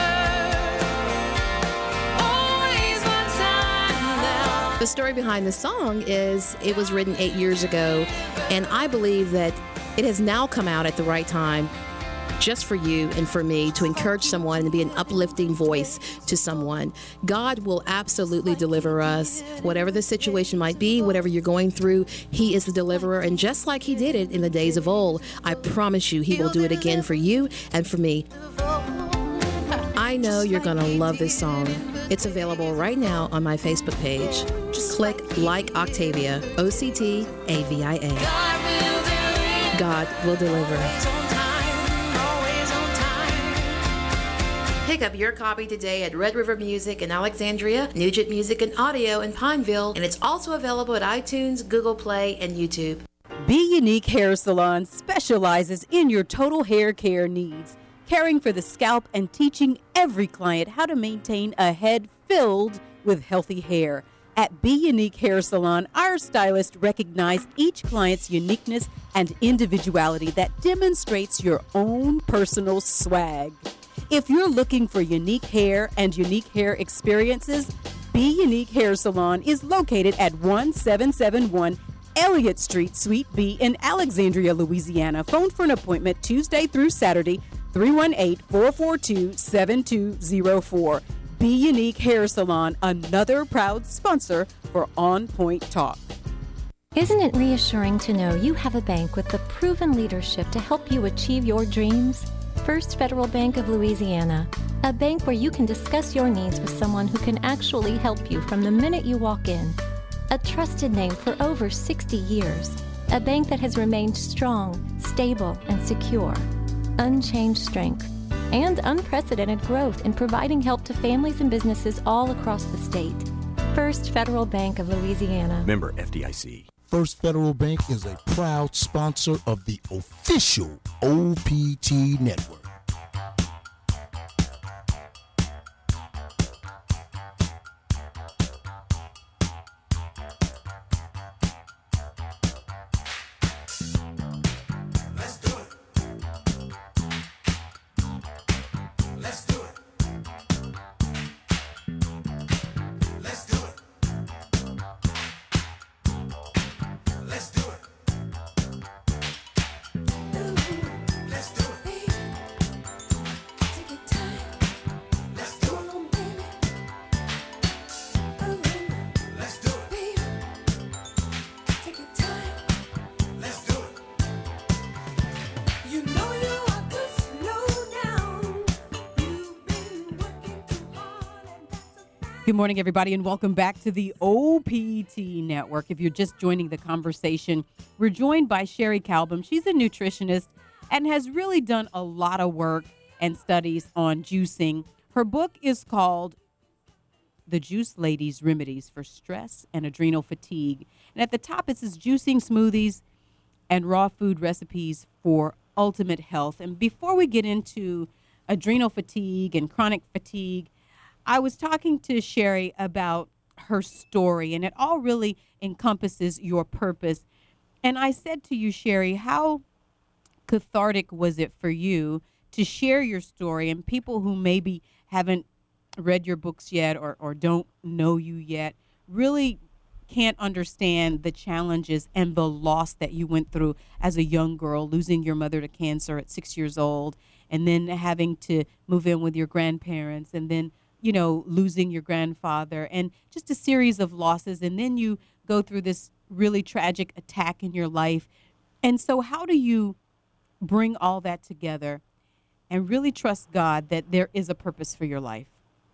Always on time now. The story behind the song is it was written eight years ago, and I believe that it has now come out at the right time just for you and for me to encourage someone and be an uplifting voice to someone. God will absolutely deliver us. Whatever the situation might be, whatever you're going through, He is the deliverer. And just like He did it in the days of old, I promise you He will do it again for you and for me. I know you're going to love this song. It's available right now on my Facebook page. Just click Like Octavia, O C T A V I A. God will deliver. Pick up your copy today at Red River Music in Alexandria, Nugent Music and Audio in Pineville, and it's also available at iTunes, Google Play, and YouTube. Be Unique Hair Salon specializes in your total hair care needs, caring for the scalp and teaching every client how to maintain a head filled with healthy hair. At Be Unique Hair Salon, our stylists recognize each client's uniqueness and individuality that demonstrates your own personal swag. If you're looking for unique hair and unique hair experiences, Be Unique Hair Salon is located at one seven seven one Elliott Street, Suite B in Alexandria, Louisiana. Phone for an appointment Tuesday through Saturday, three one eight, four four two, seven two zero four. Be Unique Hair Salon, another proud sponsor for On Point Talk. Isn't it reassuring to know you have a bank with the proven leadership to help you achieve your dreams? First Federal Bank of Louisiana, a bank where you can discuss your needs with someone who can actually help you from the minute you walk in. A trusted name for over sixty years, a bank that has remained strong, stable, and secure. Unchanged strength and unprecedented growth in providing help to families and businesses all across the state. First Federal Bank of Louisiana. Member F D I C. First Federal Bank is a proud sponsor of the official O P T Network. Good morning, everybody, and welcome back to the O P T Network. If you're just joining the conversation, we're joined by Sherry Calbum. She's a nutritionist and has really done a lot of work and studies on juicing. Her book is called The Juice Lady's Remedies for Stress and Adrenal Fatigue. And at the top, it says juicing smoothies and raw food recipes for ultimate health. And before we get into adrenal fatigue and chronic fatigue, I was talking to Sherry about her story, and it all really encompasses your purpose. And I said to you, Sherry, how cathartic was it for you to share your story, and people who maybe haven't read your books yet or, or don't know you yet really can't understand the challenges and the loss that you went through as a young girl, losing your mother to cancer at six years old, and then having to move in with your grandparents, and then you know, losing your grandfather, and just a series of losses. And then you go through this really tragic attack in your life. And so how do you bring all that together and really trust God that there is a purpose for your life?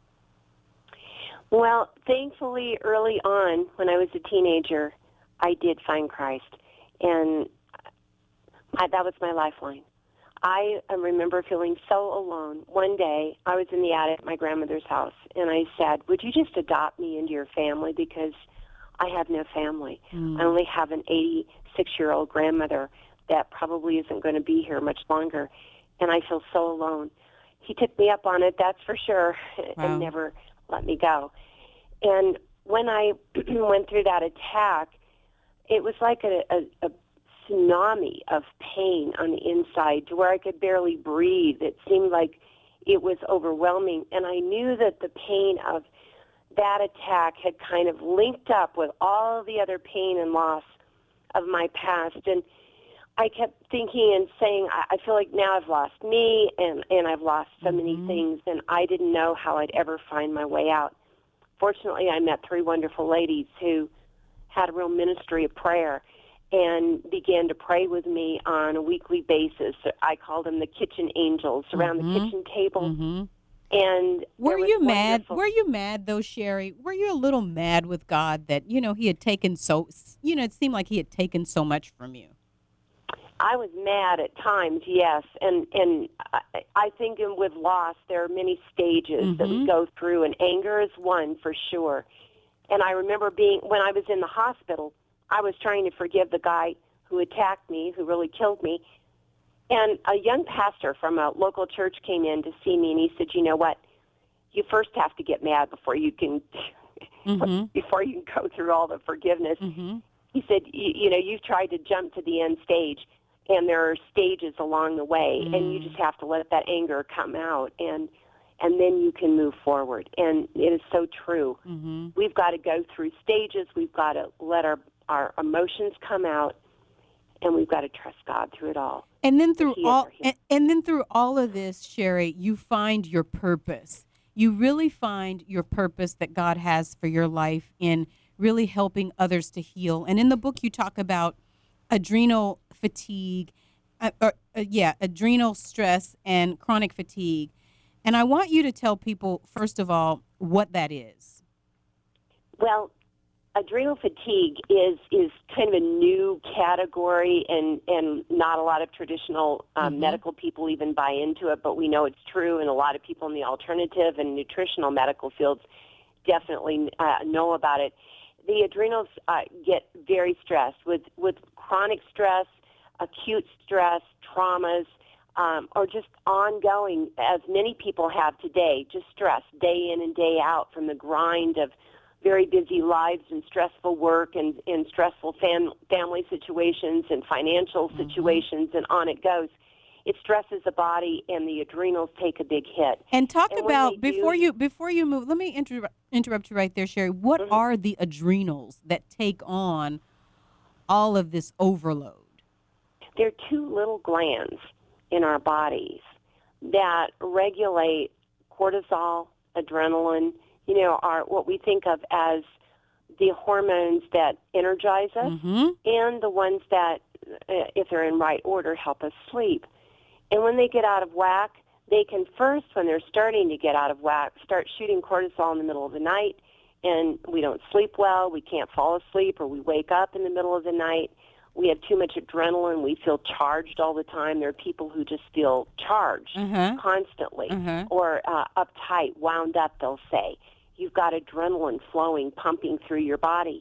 Well, thankfully, early on, when I was a teenager, I did find Christ. And I, that was my lifeline. I remember feeling so alone. One day, I was in the attic at my grandmother's house, and I said, would you just adopt me into your family, because I have no family. Mm. I only have an eighty-six-year-old grandmother that probably isn't going to be here much longer, and I feel so alone. He took me up on it, that's for sure, wow. and never let me go. And when I went through that attack, it was like a, a, a tsunami of pain on the inside to where I could barely breathe. It seemed like it was overwhelming. And I knew that the pain of that attack had kind of linked up with all the other pain and loss of my past. And I kept thinking and saying, I, I feel like now I've lost me, and, and I've lost so mm-hmm. many things, and I didn't know how I'd ever find my way out. Fortunately, I met three wonderful ladies who had a real ministry of prayer and began to pray with me on a weekly basis. I called them the kitchen angels around mm-hmm. the kitchen table. Mm-hmm. And were you mad? wonderful... Were you mad though, Sherry? Were you a little mad with God that, you know, he had taken so, you know, it seemed like he had taken so much from you? I was mad at times, yes, and and I, I think in, with loss there are many stages Mm-hmm. that we go through, and anger is one for sure. And I remember being when I was in the hospital, I was trying to forgive the guy who attacked me, who really killed me, and a young pastor from a local church came in to see me, and he said, "You know what? You first have to get mad before you can Mm-hmm. before you can go through all the forgiveness." Mm-hmm. He said, you, you know, you've tried to jump to the end stage, and there are stages along the way, Mm. and you just have to let that anger come out, and and then you can move forward. And it is so true. Mm-hmm. We've got to go through stages. We've got to let our, our emotions come out, and we've got to trust God through it all. And then through He is all our healer. and, and then through all of this, Sherry, you find your purpose. You really find your purpose that God has for your life in really helping others to heal. And in the book, you talk about adrenal fatigue, uh, uh, uh, yeah, adrenal stress and chronic fatigue. And I want you to tell people, first of all, what that is. Well, adrenal fatigue is is kind of a new category, and, and not a lot of traditional um, Mhm. medical people even buy into it, but we know it's true, and a lot of people in the alternative and nutritional medical fields definitely uh, know about it. The adrenals uh, get very stressed with, with chronic stress, acute stress, traumas, um, or just ongoing, as many people have today, just stress day in and day out from the grind of very busy lives and stressful work and, and stressful fam- family situations and financial Mm-hmm. situations, and on it goes. It stresses the body, and the adrenals take a big hit. And talk And when about they before do- you before you move. Let me inter- interrupt you right there, Sherry. What Mhm. are the adrenals that take on all of this overload? There are two little glands in our bodies that regulate cortisol, adrenaline, you know, are what we think of as the hormones that energize us, Mm-hmm. and the ones that, uh, if they're in right order, help us sleep. And when they get out of whack, they can first, when they're starting to get out of whack, start shooting cortisol in the middle of the night, and we don't sleep well, we can't fall asleep, or we wake up in the middle of the night. We have too much adrenaline, we feel charged all the time. There are people who just feel charged Uh-huh. constantly, Uh-huh. or uh, uptight, wound up, they'll say. You've got adrenaline flowing, pumping through your body.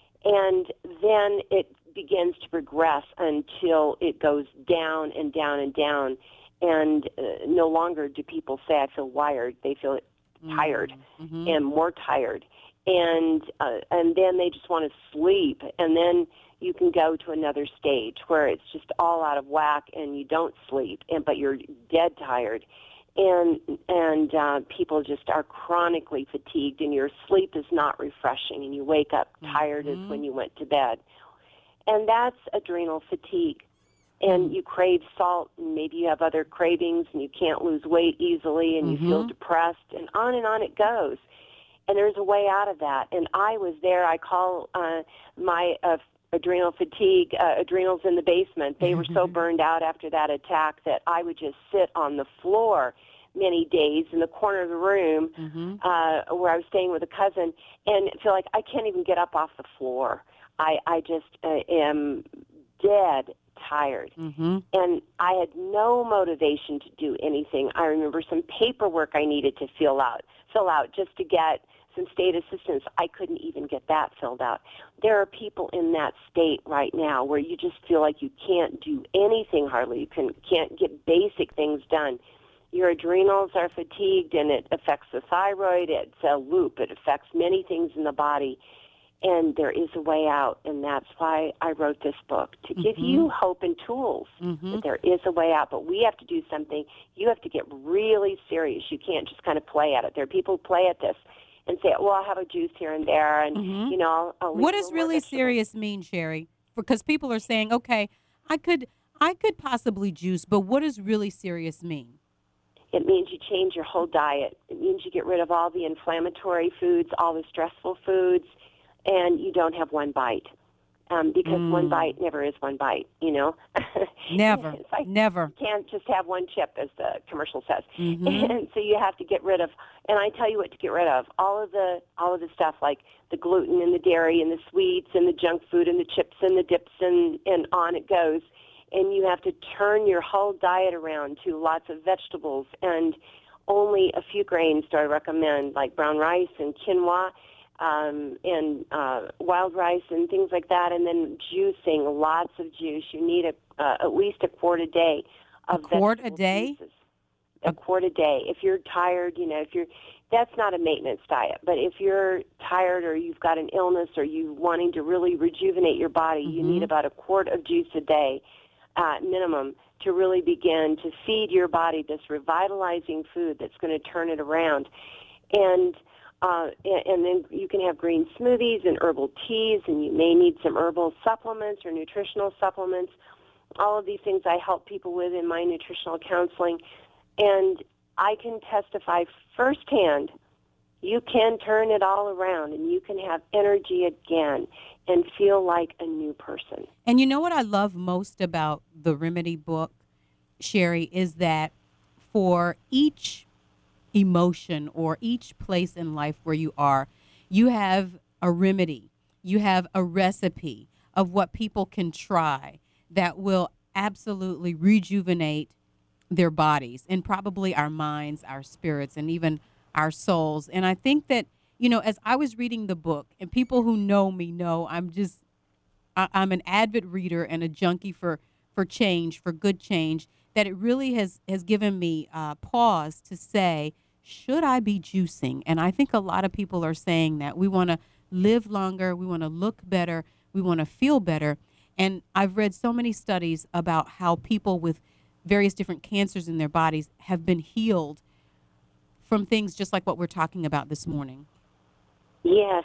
And then it begins to progress until it goes down and down and down. And uh, no longer do people say, I feel wired. They feel tired Mm-hmm. and more tired. And, uh, and then they just want to sleep. And then you can go to another stage where it's just all out of whack and you don't sleep, and but you're dead tired. And and uh, people just are chronically fatigued, and your sleep is not refreshing, and you wake up tired Mm-hmm. as when you went to bed. And that's adrenal fatigue. And you crave salt, and maybe you have other cravings, and you can't lose weight easily, and Mm-hmm. you feel depressed, and on and on it goes. And there's a way out of that. And I was there. I call uh, my uh, adrenal fatigue, uh, adrenals in the basement. They were so burned out after that attack that I would just sit on the floor many days in the corner of the room Mm-hmm. uh, where I was staying with a cousin, and feel like I can't even get up off the floor. I, I just uh, am dead tired. Mm-hmm. And I had no motivation to do anything. I remember some paperwork I needed to fill out, fill out just to get some state assistance. I couldn't even get that filled out. There are people in that state right now where you just feel like you can't do anything hardly. You can, can't get basic things done. Your adrenals are fatigued, and it affects the thyroid. It's a loop. It affects many things in the body. And there is a way out, and that's why I wrote this book, to give Mhm. you hope and tools Mhm. that there is a way out. But we have to do something. You have to get really serious. You can't just kind of play at it. There are people who play at this and say, well, I'll have a juice here and there, and, Mhm. you know, I'll, I'll What eat a does little more really vegetables. serious mean, Sherry? Because people are saying, okay, I could, I could possibly juice, but what does really serious mean? It means you change your whole diet. It means you get rid of all the inflammatory foods, all the stressful foods, and you don't have one bite. Um, because Mm. one bite never is one bite, you know? Never, It's like never. you can't just have one chip, as the commercial says. Mhm. And so you have to get rid of, and I tell you what to get rid of, all of the all of the stuff like the gluten and the dairy and the sweets and the junk food and the chips and the dips and, and on it goes. and you have to turn your whole diet around to lots of vegetables and only a few grains do I recommend, like brown rice and quinoa um, and uh, wild rice and things like that, and then juicing, lots of juice. You need a, uh, at least a quart a day of A quart a vegetable day? juices. A quart a day. If you're tired, you know, if you're, that's not a maintenance diet. But if you're tired or you've got an illness or you wanting to really rejuvenate your body, Mm-hmm. you need about a quart of juice a day, uh, minimum, to really begin to feed your body this revitalizing food that's going to turn it around. And uh, and and then you can have green smoothies and herbal teas, and you may need some herbal supplements or nutritional supplements. All of these things I help people with in my nutritional counseling. And I can testify firsthand, you can turn it all around and you can have energy again and feel like a new person. And you know what I love most about the Remedy book, Sherry, is that for each emotion or each place in life where you are, you have a remedy. You have a recipe of what people can try that will absolutely rejuvenate their bodies and probably our minds, our spirits, and even our souls. And I think that, you know, as I was reading the book, and people who know me know I'm just, I, I'm an avid reader and a junkie for, for change, for good change, that it really has, has given me uh, pause to say, should I be juicing? And I think a lot of people are saying that. We want to live longer. We want to look better. We want to feel better. And I've read so many studies about how people with various different cancers in their bodies have been healed from things just like what we're talking about this morning. Yes.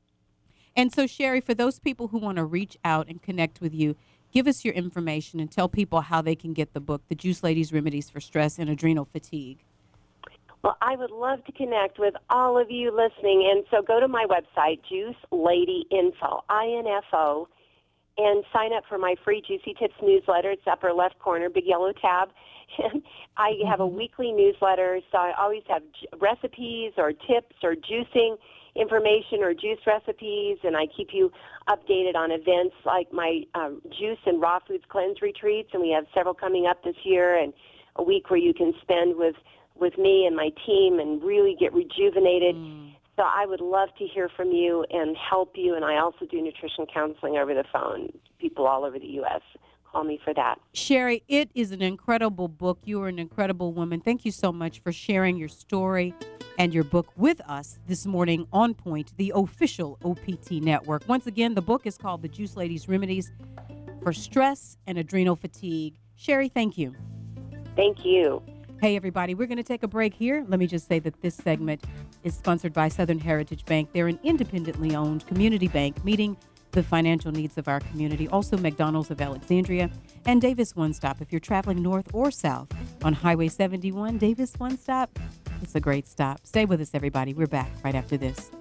And so, Sherry, for those people who want to reach out and connect with you, give us your information and tell people how they can get the book, The Juice Ladies Remedies for Stress and Adrenal Fatigue. Well, I would love to connect with all of you listening. And so go to my website, Juice Lady Info, I N F O, and sign up for my free Juicy Tips newsletter. It's upper left corner, big yellow tab. And I have a weekly newsletter, so I always have j- recipes or tips or juicing information or juice recipes, and I keep you updated on events like my um, Juice and Raw Foods Cleanse retreats, and we have several coming up this year, and a week where you can spend with, with me and my team and really get rejuvenated. Mm. So I would love to hear from you and help you, and I also do nutrition counseling over the phone. People all over the U S call me for that. Sherry, it is an incredible book. You are an incredible woman. Thank you so much for sharing your story and your book with us this morning on Point, the official O P T network. Once again, the book is called The Juice Ladies Remedies for Stress and Adrenal Fatigue. Sherry, thank you. Thank you. Hey, everybody, we're going to take a break here. Let me just say that this segment is sponsored by Southern Heritage Bank. They're an independently owned community bank meeting the financial needs of our community. Also, McDonald's of Alexandria and Davis One Stop. If you're traveling north or south on Highway seventy-one, Davis One Stop, it's a great stop. Stay with us, everybody. We're back right after this.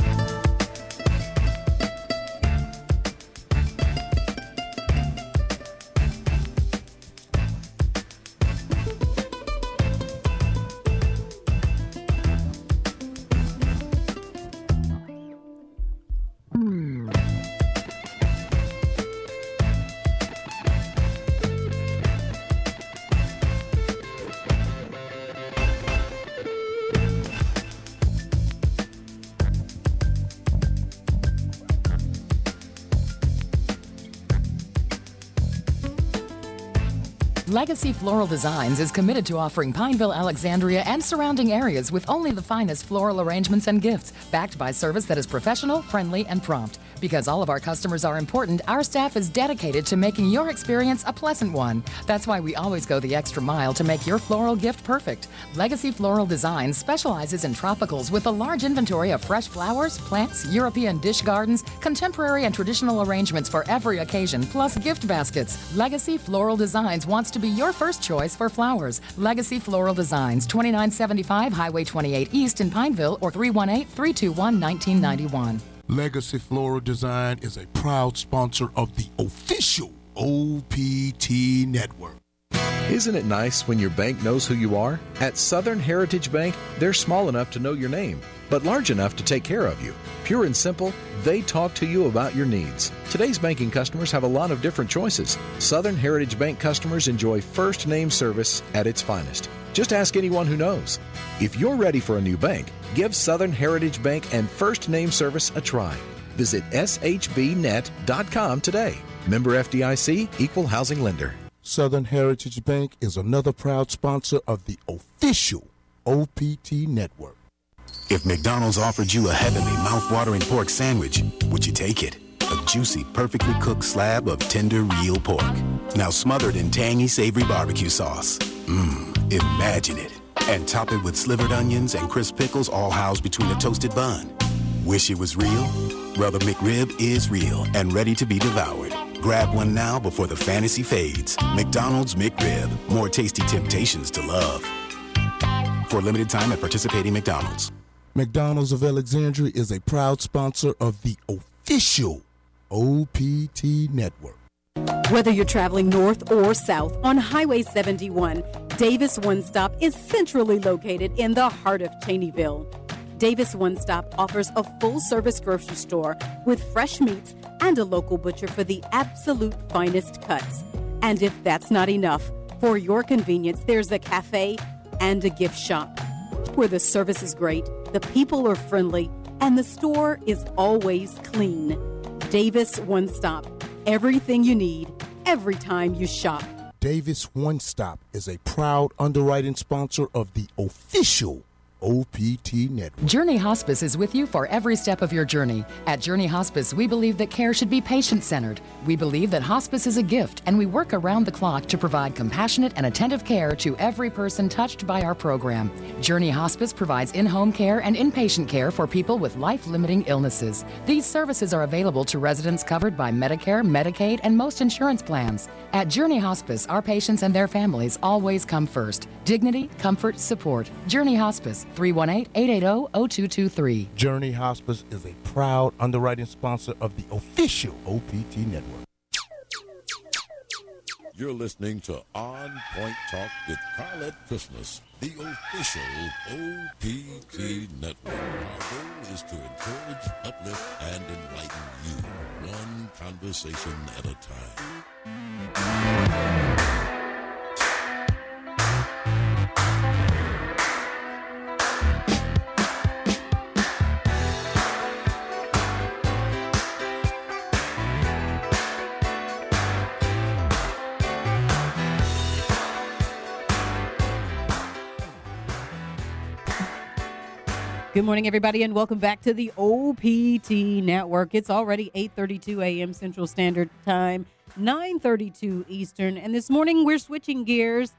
Legacy Floral Designs is committed to offering Pineville, Alexandria, and surrounding areas with only the finest floral arrangements and gifts, backed by service that is professional, friendly, and prompt. Because all of our customers are important, our staff is dedicated to making your experience a pleasant one. That's why we always go the extra mile to make your floral gift perfect. Legacy Floral Designs specializes in tropicals with a large inventory of fresh flowers, plants, European dish gardens, contemporary and traditional arrangements for every occasion, plus gift baskets. Legacy Floral Designs wants to be your first choice for flowers. Legacy Floral Designs, twenty-nine seventy-five Highway twenty-eight East in Pineville, or three one eight, three two one, one nine nine one. Legacy Floral Design is a proud sponsor of the official O P T network. Isn't it nice when your bank knows who you are? At Southern Heritage Bank, they're small enough to know your name, but large enough to take care of you. Pure and simple, they talk to you about your needs. Today's banking customers have a lot of different choices. Southern Heritage Bank customers enjoy first name service at its finest. Just ask anyone who knows. If you're ready for a new bank, give Southern Heritage Bank and first name service a try. Visit s h b net dot com today. Member F D I C, Equal Housing Lender. Southern Heritage Bank is another proud sponsor of the official O P T Network. If McDonald's offered you a heavenly, mouth-watering pork sandwich, would you take it? A juicy, perfectly cooked slab of tender, real pork. Now smothered in tangy, savory barbecue sauce. Mmm, imagine it. And top it with slivered onions and crisp pickles all housed between a toasted bun. Wish it was real? Well, the McRib is real and ready to be devoured. Grab one now before the fantasy fades. McDonald's McRib. More tasty temptations to love. For a limited time at participating McDonald's. McDonald's of Alexandria is a proud sponsor of the official O P T Network. Whether you're traveling north or south on Highway seventy-one, Davis One Stop is centrally located in the heart of Cheneyville. Davis One Stop offers a full-service grocery store with fresh meats and a local butcher for the absolute finest cuts. And if that's not enough, for your convenience, there's a cafe and a gift shop where the service is great, the people are friendly, and the store is always clean. Davis One Stop. Everything you need, every time you shop. Davis One Stop is a proud underwriting sponsor of the official O P T Network. Journey Hospice is with you for every step of your journey. At Journey Hospice, we believe that care should be patient-centered. We believe that hospice is a gift, and we work around the clock to provide compassionate and attentive care to every person touched by our program. Journey Hospice provides in-home care and inpatient care for people with life-limiting illnesses. These services are available to residents covered by Medicare, Medicaid, and most insurance plans. At Journey Hospice, our patients and their families always come first. Dignity, comfort, support. Journey Hospice. three one eight, eight eight zero, zero two two three. Journey Hospice is a proud underwriting sponsor of the official O P T Network. You're listening to On Point Talk with Carlette Christmas, the official O P T Network. Our goal is to encourage, uplift, and enlighten you, one conversation at a time. Good morning, everybody, and welcome back to the O P T Network. It's already eight thirty-two a.m. Central Standard Time, nine thirty-two Eastern, and this morning we're switching gears.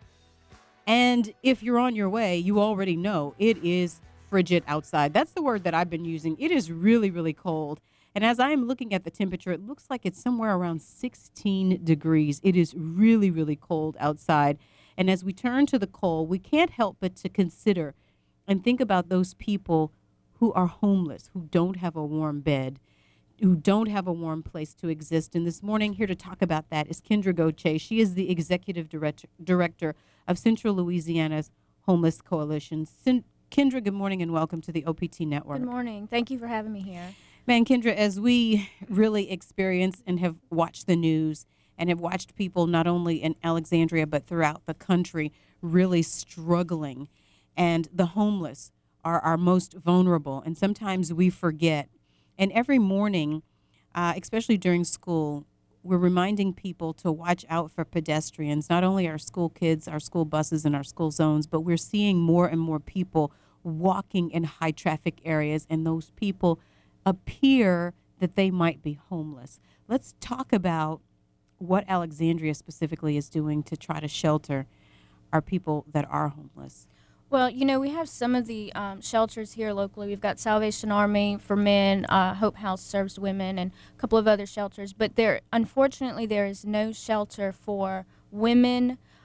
And if you're on your way, you already know it is frigid outside. That's the word that I've been using. It is really, really cold. And as I am looking at the temperature, it looks like it's somewhere around sixteen degrees. It is really, really cold outside. And as we turn to the cold, we can't help but to consider and think about those people who are homeless, who don't have a warm bed, who don't have a warm place to exist. And this morning, here to talk about that is Kendra Gauthier. She is the executive director, director of Central Louisiana's Homeless Coalition. Cin- Kendra, good morning and welcome to the O P T Network. Good morning. Thank you for having me here. Man, Kendra, as we really experience and have watched the news and have watched people not only in Alexandria but throughout the country really struggling, and the homeless are our most vulnerable, and sometimes we forget. And every morning, uh, especially during school, we're reminding people to watch out for pedestrians, not only our school kids, our school buses, and our school zones, but we're seeing more and more people walking in high traffic areas, and those people appear that they might be homeless. Let's talk about what Alexandria specifically is doing to try to shelter our people that are homeless. Well, you know, we have some of the um, shelters here locally. We've got Salvation Army for men, uh, Hope House serves women, and a couple of other shelters. But there, unfortunately, there is no shelter for women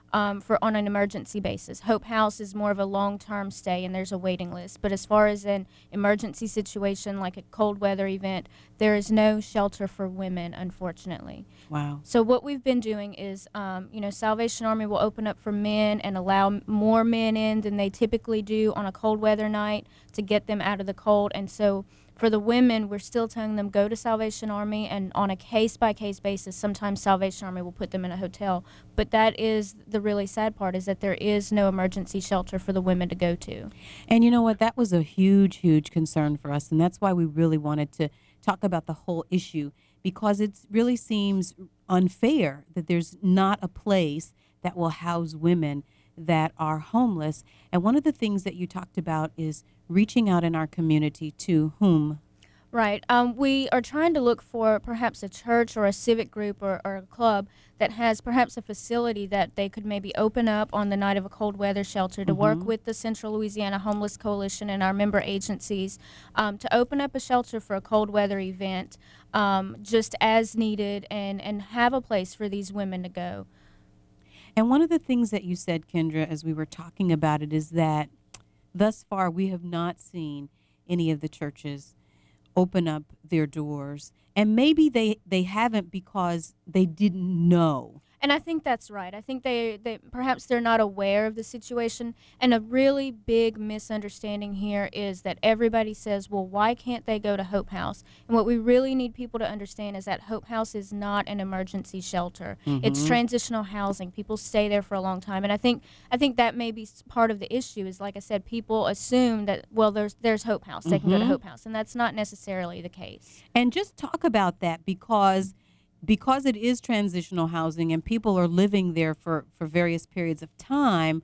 um, for on an emergency basis. Hope House is more of a long-term stay, and there's a waiting list. But as far as an emergency situation like a cold weather event, there is no shelter for women, unfortunately. Wow. So what we've been doing is, um, you know, Salvation Army will open up for men and allow m- more men in than they typically do on a cold weather night to get them out of the cold. And so for the women, we're still telling them go to Salvation Army, and on a case-by-case basis, sometimes Salvation Army will put them in a hotel. But that is the really sad part, is that there is no emergency shelter for the women to go to. And you know what? That was a huge, huge concern for us, and that's why we really wanted to talk about the whole issue, because it really seems unfair that there's not a place that will house women that are homeless. And one of the things that you talked about is reaching out in our community to whom? Right. Um, we are trying to look for perhaps a church or a civic group or, or a club that has perhaps a facility that they could maybe open up on the night of a cold weather shelter to Mhm. work with the Central Louisiana Homeless Coalition and our member agencies um, to open up a shelter for a cold weather event um, just as needed, and, and have a place for these women to go. And one of the things that you said, Kendra, as we were talking about it, is that thus far we have not seen any of the churches open up their doors. And maybe they, they haven't because they didn't know. And I think that's right. I think they, they perhaps they're not aware of the situation. And a really big misunderstanding here is that everybody says, well, why can't they go to Hope House? And what we really need people to understand is that Hope House is not an emergency shelter. It's Mhm. transitional housing. People stay there for a long time. And I think I think that may be s- part of the issue is, like I said, people assume that, well, there's there's Hope House. They can go to Mhm. Hope House. And that's not necessarily the case. And just talk about that, because because it is transitional housing and people are living there for, for various periods of time,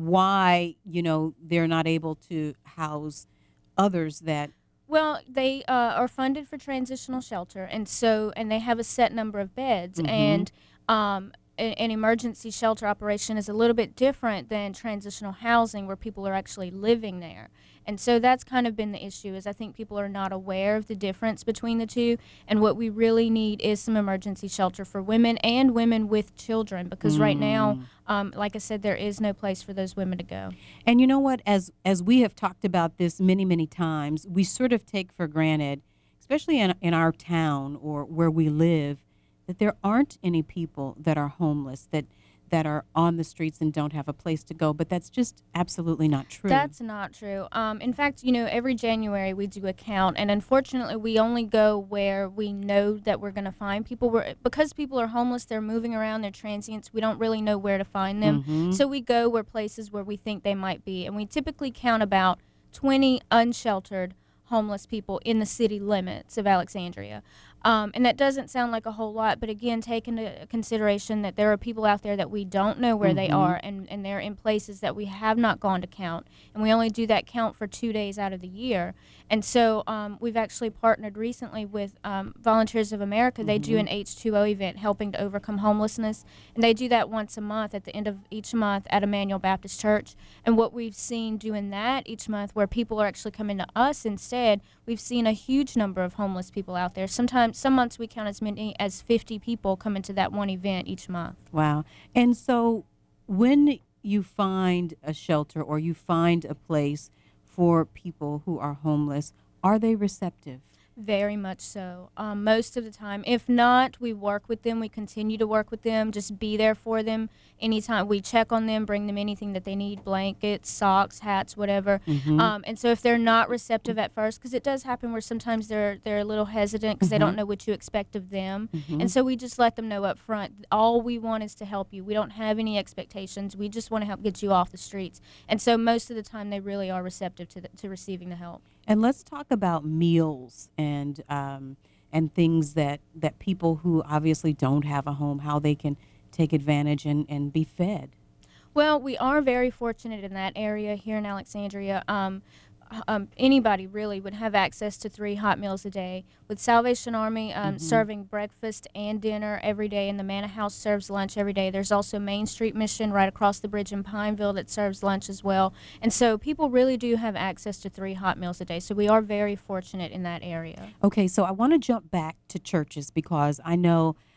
why, you know, they're not able to house others that Well, they uh, are funded for transitional shelter, and so and they have a set number of beds, Mhm. and um, a- an emergency shelter operation is a little bit different than transitional housing, where people are actually living there. And so that's kind of been the issue, is I think people are not aware of the difference between the two, and what we really need is some emergency shelter for women and women with children, because right now, Mm. um, like I said, there is no place for those women to go. And you know what, as as we have talked about this many, many times, we sort of take for granted, especially in in our town or where we live, that there aren't any people that are homeless, that that are on the streets and don't have a place to go. But that's just absolutely not true. That's not true. Um, in fact, you know, every January we do a count, and unfortunately, we only go where we know that we're going to find people. We're, because people are homeless, they're moving around, they're transients. We don't really know where to find them, Mhm. so we go where places where we think they might be, and we typically count about twenty unsheltered homeless people in the city limits of Alexandria. Um, and that doesn't sound like a whole lot, but again, take into consideration that there are people out there that we don't know where they Mhm. are, and, and they're in places that we have not gone to count, and we only do that count for two days out of the year. And so um, we've actually partnered recently with um, Volunteers of America. They do Mhm. an H two O event helping to overcome homelessness, and they do that once a month at the end of each month at Emmanuel Baptist Church. And what we've seen doing that each month, where people are actually coming to us instead, we've seen a huge number of homeless people out there. Sometimes, some months we count as many as fifty people coming to that one event each month. Wow. And so when you find a shelter or you find a place for people who are homeless, are they receptive? Very much so. Um, most of the time. If not, we work with them. We continue to work with them. Just be there for them anytime. We check on them, bring them anything that they need, blankets, socks, hats, whatever. Mhm. Um, and so if they're not receptive at first, because it does happen where sometimes they're they're a little hesitant because they don't Mhm. know what you expect of them. Mhm. And so we just let them know up front, all we want is to help you. We don't have any expectations. We just want to help get you off the streets. And so most of the time they really are receptive to the, to receiving the help. And let's talk about meals and um, and things that, that people who obviously don't have a home, how they can take advantage and, and be fed. Well, we are very fortunate in that area here in Alexandria. Um, um, anybody really would have access to three hot meals a day. With Salvation Army um, Mhm. serving breakfast and dinner every day, and the Manna House serves lunch every day. There's also Main Street Mission right across the bridge in Pineville that serves lunch as well. And so people really do have access to three hot meals a day. So we are very fortunate in that area. Okay, so I want to jump back to churches because I know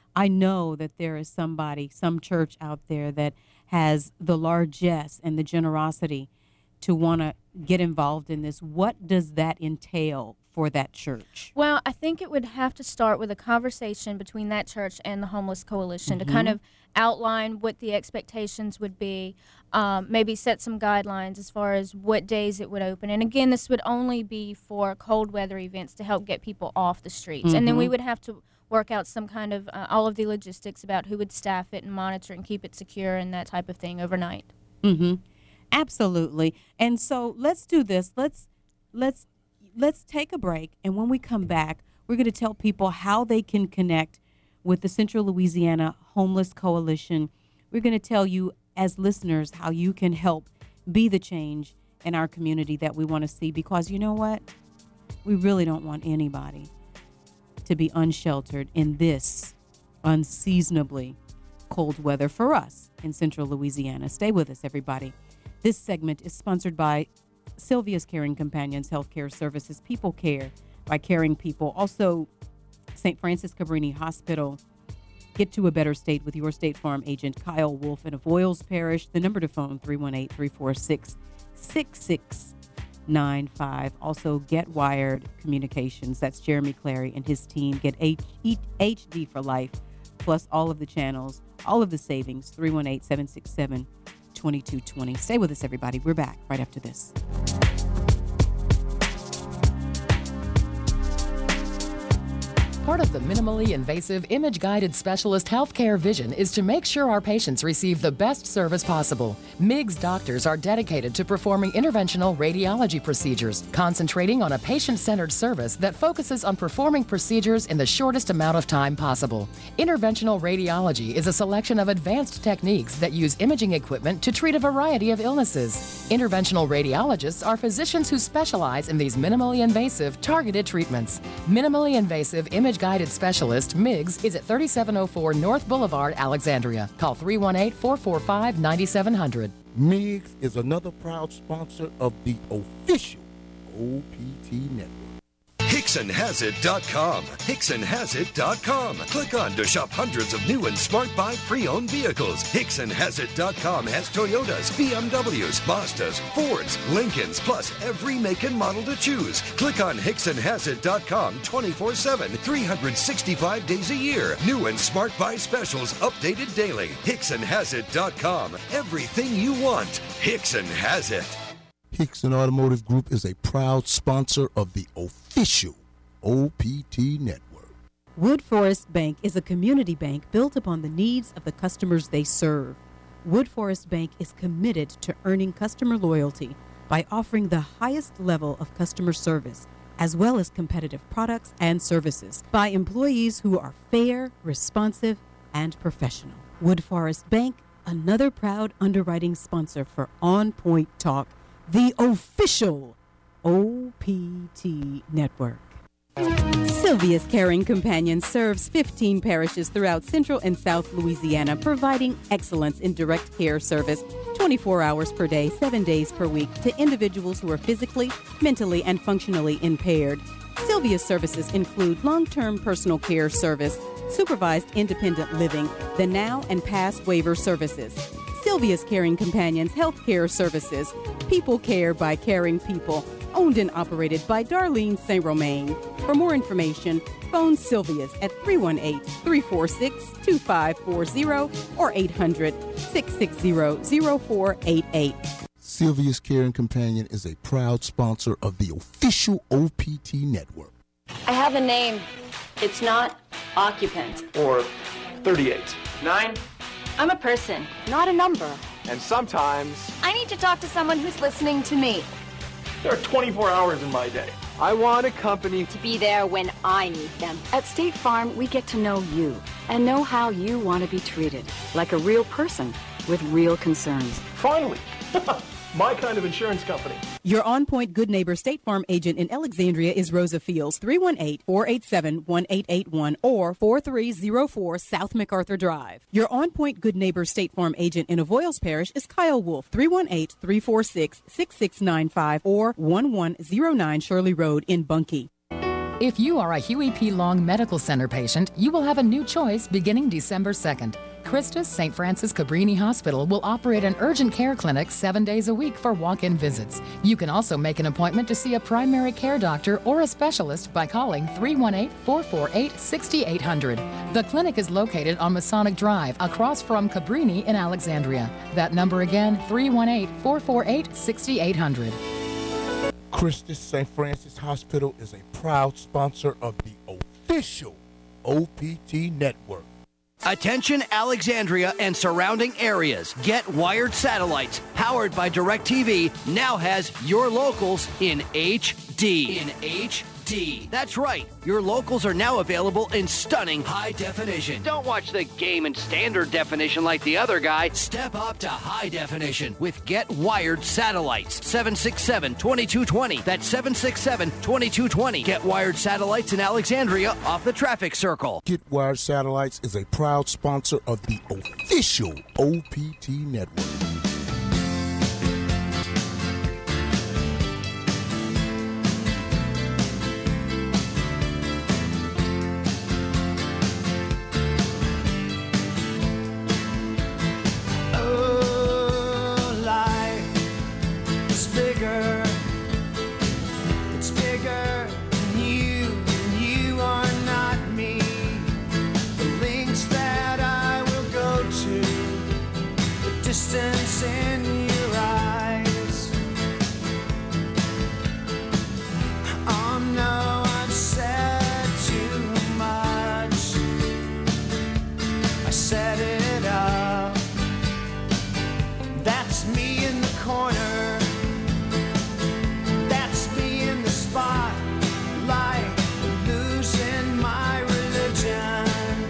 I know that there is somebody, some church out there that has the largesse and the generosity to want to get involved in this. What does that entail for that church? Well, I think it would have to start with a conversation between that church and the Homeless Coalition Mhm. to kind of outline what the expectations would be, um, maybe set some guidelines as far as what days it would open. And again, this would only be for cold weather events to help get people off the streets. And then we Mhm. would have to work out some kind of, uh, all of the logistics about who would staff it and monitor and keep it secure and that type of thing overnight. Mm-hmm. Absolutely. And so let's do this. Let's let's let's take a break, and when we come back, we're going to tell people how they can connect with the Central Louisiana Homeless Coalition. We're going to tell you as listeners how you can help be the change in our community that we want to see, because you know what? We really don't want anybody to be unsheltered in this unseasonably cold weather for us in Central Louisiana. Stay with us, everybody. This segment is sponsored by Sylvia's Caring Companions Healthcare Services, People Care by Caring People. Also, Saint Francis Cabrini Hospital. Get to a better state with your State Farm agent, Kyle Wolf, in Avoyles Parish. The number to phone, three one eight, three four six, six six nine five. Also, Get Wired Communications. That's Jeremy Clary and his team. Get H- H D for life, plus all of the channels, all of the savings, three one eight, seven six seven, two two two zero. Stay with us, everybody. We're back right after this. Part of the minimally invasive, image-guided specialist healthcare vision is to make sure our patients receive the best service possible. M I G's doctors are dedicated to performing interventional radiology procedures, concentrating on a patient-centered service that focuses on performing procedures in the shortest amount of time possible. Interventional radiology is a selection of advanced techniques that use imaging equipment to treat a variety of illnesses. Interventional radiologists are physicians who specialize in these minimally invasive, targeted treatments. Minimally invasive image Guided Specialist, M I Gs, is at thirty-seven oh four North Boulevard, Alexandria. Call three one eight, four four five, nine seven zero zero. M I Gs is another proud sponsor of the official O P T Network. Hickson Has It dot com. Hickson Has It dot com. Click on to shop hundreds of new and smart buy pre-owned vehicles. Hickson Has It dot com has Toyotas, B M Ws, Mazdas, Fords, Lincolns, plus every make and model to choose. Click on Hickson Has It dot com twenty-four seven, three hundred sixty-five days a year. New and smart buy specials updated daily. Hickson Has It dot com. Everything you want. Hickson has it. Hickson Automotive Group is a proud sponsor of the official O P T Network. Wood Forest Bank is a community bank built upon the needs of the customers they serve. Wood Forest Bank is committed to earning customer loyalty by offering the highest level of customer service, as well as competitive products and services, by employees who are fair, responsive, and professional. Wood Forest Bank, another proud underwriting sponsor for On Point Talk, the official O P T Network. Sylvia's Caring Companion serves fifteen parishes throughout Central and South Louisiana, providing excellence in direct care service twenty-four hours per day, seven days per week to individuals who are physically, mentally, and functionally impaired. Sylvia's services include long-term personal care service, supervised independent living, the now and past waiver services. Sylvia's Caring Companions Healthcare Services, People Care by Caring People, owned and operated by Darlene Saint Romain. For more information, phone Sylvia's at three one eight, three four six, two five four zero or eight hundred, six six zero, zero four eight eight. Sylvia's Caring Companion is a proud sponsor of the official O P T Network. I have a name. It's not occupant. Or thirty-eight. Nine. I'm a person, not a number. And sometimes I need to talk to someone who's listening to me. there are twenty-four hours in my day. I want a company To be there when I need them. At State Farm, we get to know you and know how you want to be treated, like a real person with real concerns. Finally, my kind of insurance company. Your On Point Good Neighbor State Farm agent in Alexandria is Rosa Fields, three one eight, four eight seven, one eight eight one or four three zero four South MacArthur Drive. Your On Point Good Neighbor State Farm agent in Avoyles Parish is Kyle Wolf, three one eight, three four six, six six nine five or one one zero nine Shirley Road in Bunkie. If you are a Huey P. Long Medical Center patient, you will have a new choice beginning December second. Christus Saint Francis Cabrini Hospital will operate an urgent care clinic seven days a week for walk-in visits. You can also make an appointment to see a primary care doctor or a specialist by calling three one eight, four four eight, six eight zero zero. The clinic is located on Masonic Drive across from Cabrini in Alexandria. That number again, three one eight, four four eight, six eight zero zero. Christus Saint Francis Hospital is a proud sponsor of the official O P T Network. Attention Alexandria and surrounding areas. Get Wired Satellites, powered by DirecTV, now has your locals in H D. In H D. That's right. Your locals are now available in stunning high definition. Don't watch the game in standard definition like the other guy. Step up to high definition with Get Wired Satellites. seven six seven, two two two zero. That's seven six seven, two two two zero. Get Wired Satellites in Alexandria off the traffic circle. Get Wired Satellites is a proud sponsor of the official O P T Network. Distance in your eyes. Oh no, I've said too much. I set it up. That's me in the corner. That's me in the spotlight, losing my religion.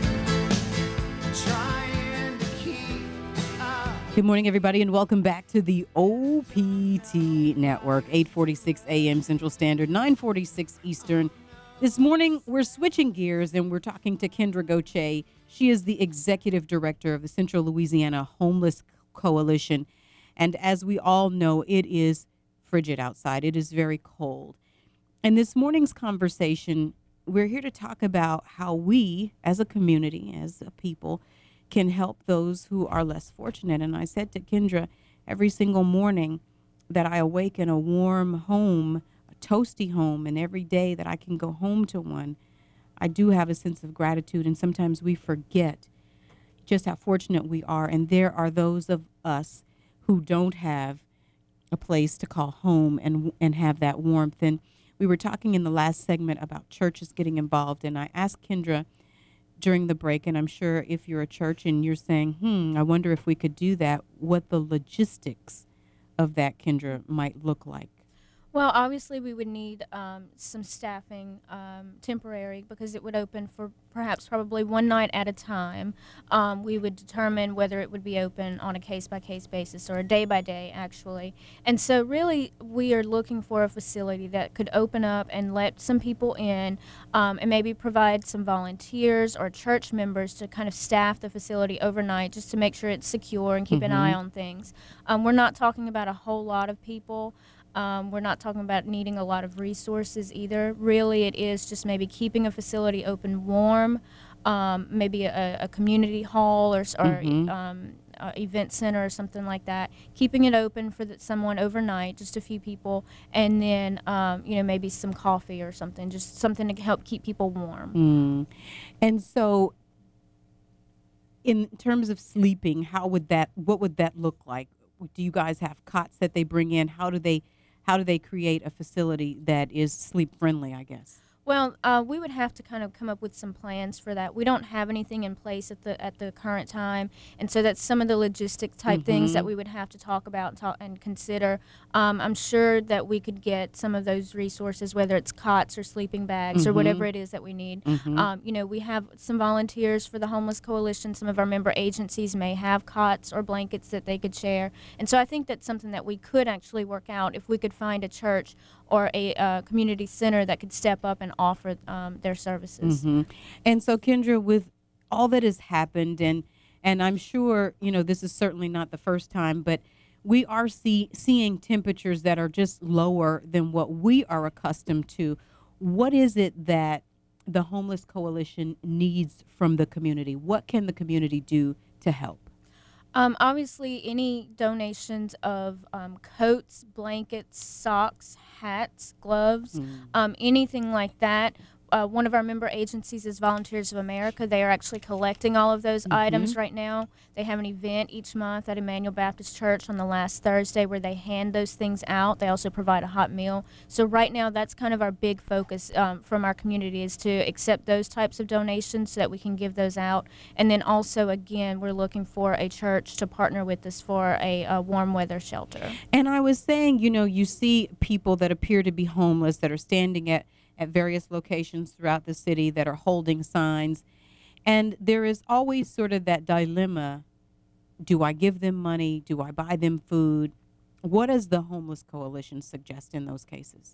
Trying to keep up. Good morning, everybody, and welcome back to the O P T Network, eight forty-six a.m. Central Standard, nine forty-six Eastern. This morning, we're switching gears, and we're talking to Kendra Gauthier. She is the executive director of the Central Louisiana Homeless Coalition. And as we all know, it is frigid outside. It is very cold. And this morning's conversation, we're here to talk about how we, as a community, as a people, can help those who are less fortunate. And I said to Kendra, every single morning that I awake in a warm home, a toasty home, and every day that I can go home to one, I do have a sense of gratitude. And sometimes we forget just how fortunate we are. And there are those of us who don't have a place to call home and and have that warmth. And we were talking in the last segment about churches getting involved. And I asked Kendra during the break, and I'm sure if you're a church and you're saying, hmm, I wonder if we could do that, what the logistics of that, Kendra, might look like. Well, obviously we would need um, some staffing, um, temporary, because it would open for perhaps probably one night at a time. Um, we would determine whether it would be open on a case-by-case basis or a day-by-day, actually. And so really we are looking for a facility that could open up and let some people in, um, and maybe provide some volunteers or church members to kind of staff the facility overnight just to make sure it's secure and keep Mm-hmm. an eye on things. Um, we're not talking about a whole lot of people. Um, we're not talking about needing a lot of resources either. Really, it is just maybe keeping a facility open warm, um, maybe a, a community hall or, or Mhm. um, uh, event center or something like that. Keeping it open for the, someone overnight, just a few people, and then um, you know, maybe some coffee or something, just something to help keep people warm. Mm. And so, in terms of sleeping, how would that? What would that look like? Do you guys have cots that they bring in? How do they? How do they create a facility that is sleep friendly, I guess? Well, uh, we would have to kind of come up with some plans for that. We don't have anything in place at the at the current time, and so that's some of the logistic type things that Mhm. we would have to talk about and, talk, and consider. Um, I'm sure that we could get some of those resources, whether it's cots or sleeping bags or whatever Mhm. it is that we need. Mhm. Um, you know, we have some volunteers for the Homeless Coalition. Some of our member agencies may have cots or blankets that they could share, and so I think that's something that we could actually work out if we could find a church or a uh, community center that could step up and offer um, their services. Mhm. And so, Kendra, with all that has happened, and and I'm sure, you know, this is certainly not the first time, but we are see, seeing temperatures that are just lower than what we are accustomed to. what is it that the Homeless Coalition needs from the community? What can the community do to help? Um, obviously, any donations of um, coats, blankets, socks, hats, gloves, Mm. um, anything like that. Uh, one of our member agencies is Volunteers of America. They are actually collecting all of those Mhm. items right now. They have an event each month at Emmanuel Baptist Church on the last Thursday where they hand those things out. They also provide a hot meal. So right now, that's kind of our big focus um, from our community is to accept those types of donations so that we can give those out. And then also, again, we're looking for a church to partner with us for a, a warm weather shelter. And I was saying, you know, you see people that appear to be homeless that are standing at, at various locations throughout the city that are holding signs. And there is always sort of that dilemma. Do I give them money? Do I buy them food? What does the Homeless Coalition suggest in those cases?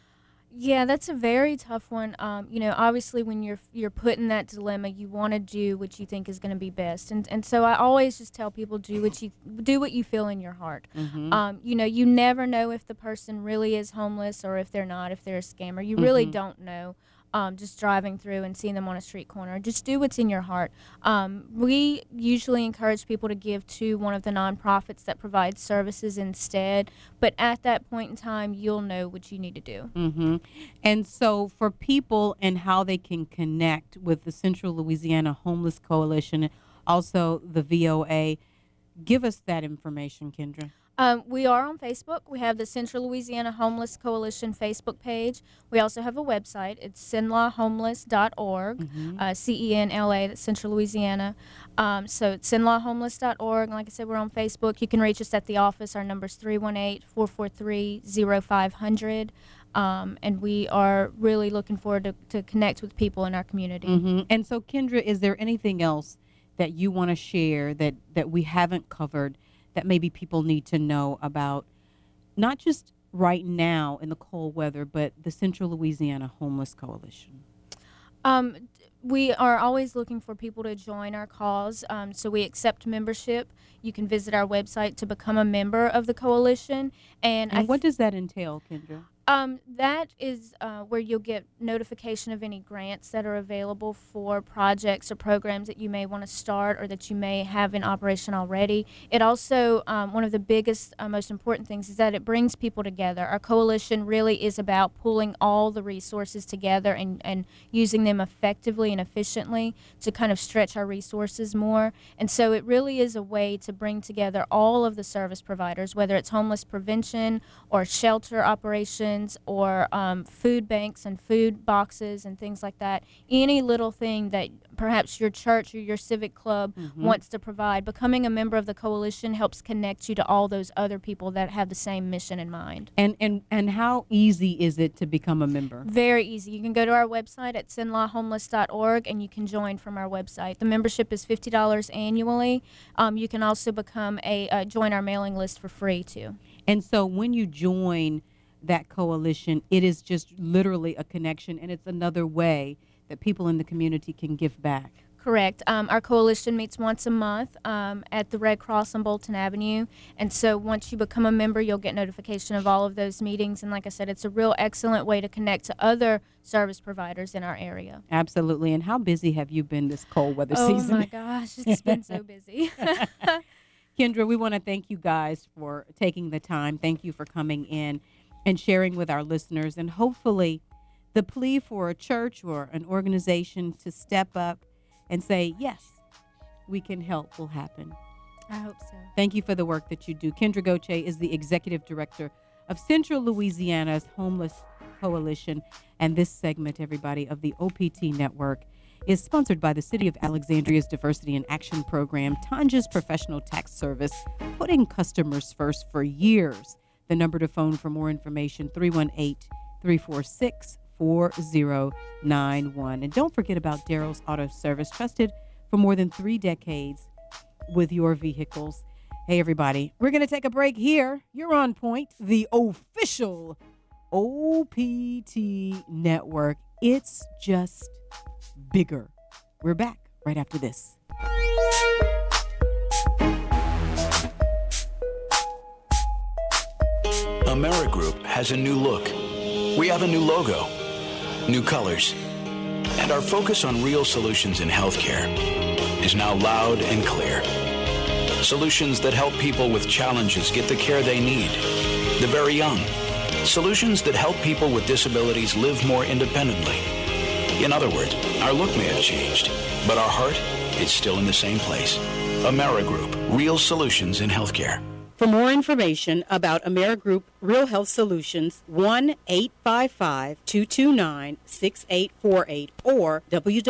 Yeah, that's a very tough one. Um, you know, obviously, when you're you're put in that dilemma, you want to do what you think is going to be best, and and so I always just tell people do what you do what you feel in your heart. Mhm. Um, you know, you never know if the person really is homeless or if they're not, if they're a scammer. You really Mhm. don't know. Um, just driving through and seeing them on a street corner. Just do what's in your heart. Um, we usually encourage people to give to one of the nonprofits that provide services instead. But at that point in time, you'll know what you need to do. Mm-hmm. And so for people and how they can connect with the Central Louisiana Homeless Coalition, also the V O A, give us that information, Kendra. Um, we are on Facebook. We have the Central Louisiana Homeless Coalition Facebook page. We also have a website. It's cenla homeless dot org, Mhm. uh, C E N L A, that's Central Louisiana. Um, so it's cenla homeless dot org. And like I said, we're on Facebook. You can reach us at the office. Our number is three one eight, four four three, zero five zero zero. Um, and we are really looking forward to, to connect with people in our community. Mm-hmm. And so, Kendra, is there anything else that you want to share that, that we haven't covered that maybe people need to know about, not just right now in the cold weather, but the Central Louisiana Homeless Coalition? Um, d- we are always looking for people to join our cause. Um, so we accept membership. You can visit our website to become a member of the coalition. And, I And what th- does that entail, Kendra? Um, that is uh, where you'll get notification of any grants that are available for projects or programs that you may want to start or that you may have in operation already. It also, um, one of the biggest, uh, most important things is that it brings people together. Our coalition really is about pulling all the resources together and, and using them effectively and efficiently to kind of stretch our resources more. And so it really is a way to bring together all of the service providers, whether it's homeless prevention or shelter operations, or um, food banks and food boxes and things like that. Any little thing that perhaps your church or your civic club Mhm. wants to provide, becoming a member of the coalition helps connect you to all those other people that have the same mission in mind. And, and, and how easy is it to become a member? Very easy. You can go to our website at cenla homeless dot org and you can join from our website. The membership is fifty dollars annually. Um, you can also become a uh, join our mailing list for free too. And so when you join that coalition, it is just literally a connection, and it's another way that people in the community can give back. Correct. Um, our coalition meets once a month um, at the Red Cross on Bolton Avenue. And so once you become a member, you'll get notification of all of those meetings. And like I said, it's a real excellent way to connect to other service providers in our area. Absolutely. And how busy have you been this cold weather Oh season? my gosh, it's been so busy. Kendra, we want to thank you guys for taking the time. Thank you for coming in and sharing with our listeners. And hopefully the plea for a church or an organization to step up and say, yes, we can help will happen. I hope so. Thank you for the work that you do. Kendra Goche is the executive director of Central Louisiana's Homeless Coalition. And this segment, everybody, of the O P T Network is sponsored by the City of Alexandria's Diversity in Action Program, Tanja's Professional Tax Service, putting customers first for years. The number to phone for more information, three one eight, three four six, four zero nine one. And don't forget about Daryl's Auto Service, trusted for more than three decades with your vehicles. Hey, everybody, we're going to take a break here. You're on point, the official O P T Network. It's just bigger. We're back right after this. Amerigroup has a new look. We have a new logo. new colors. And our focus on real solutions in healthcare is now loud and clear. Solutions that help people with challenges get the care they need. The very young. Solutions that help people with disabilities live more independently. In other words, our look may have changed, but our heart is still in the same place. AmeriGroup, real solutions in healthcare. For more information about AmeriGroup Real Health Solutions, one eight five five, two two nine, six eight four eight or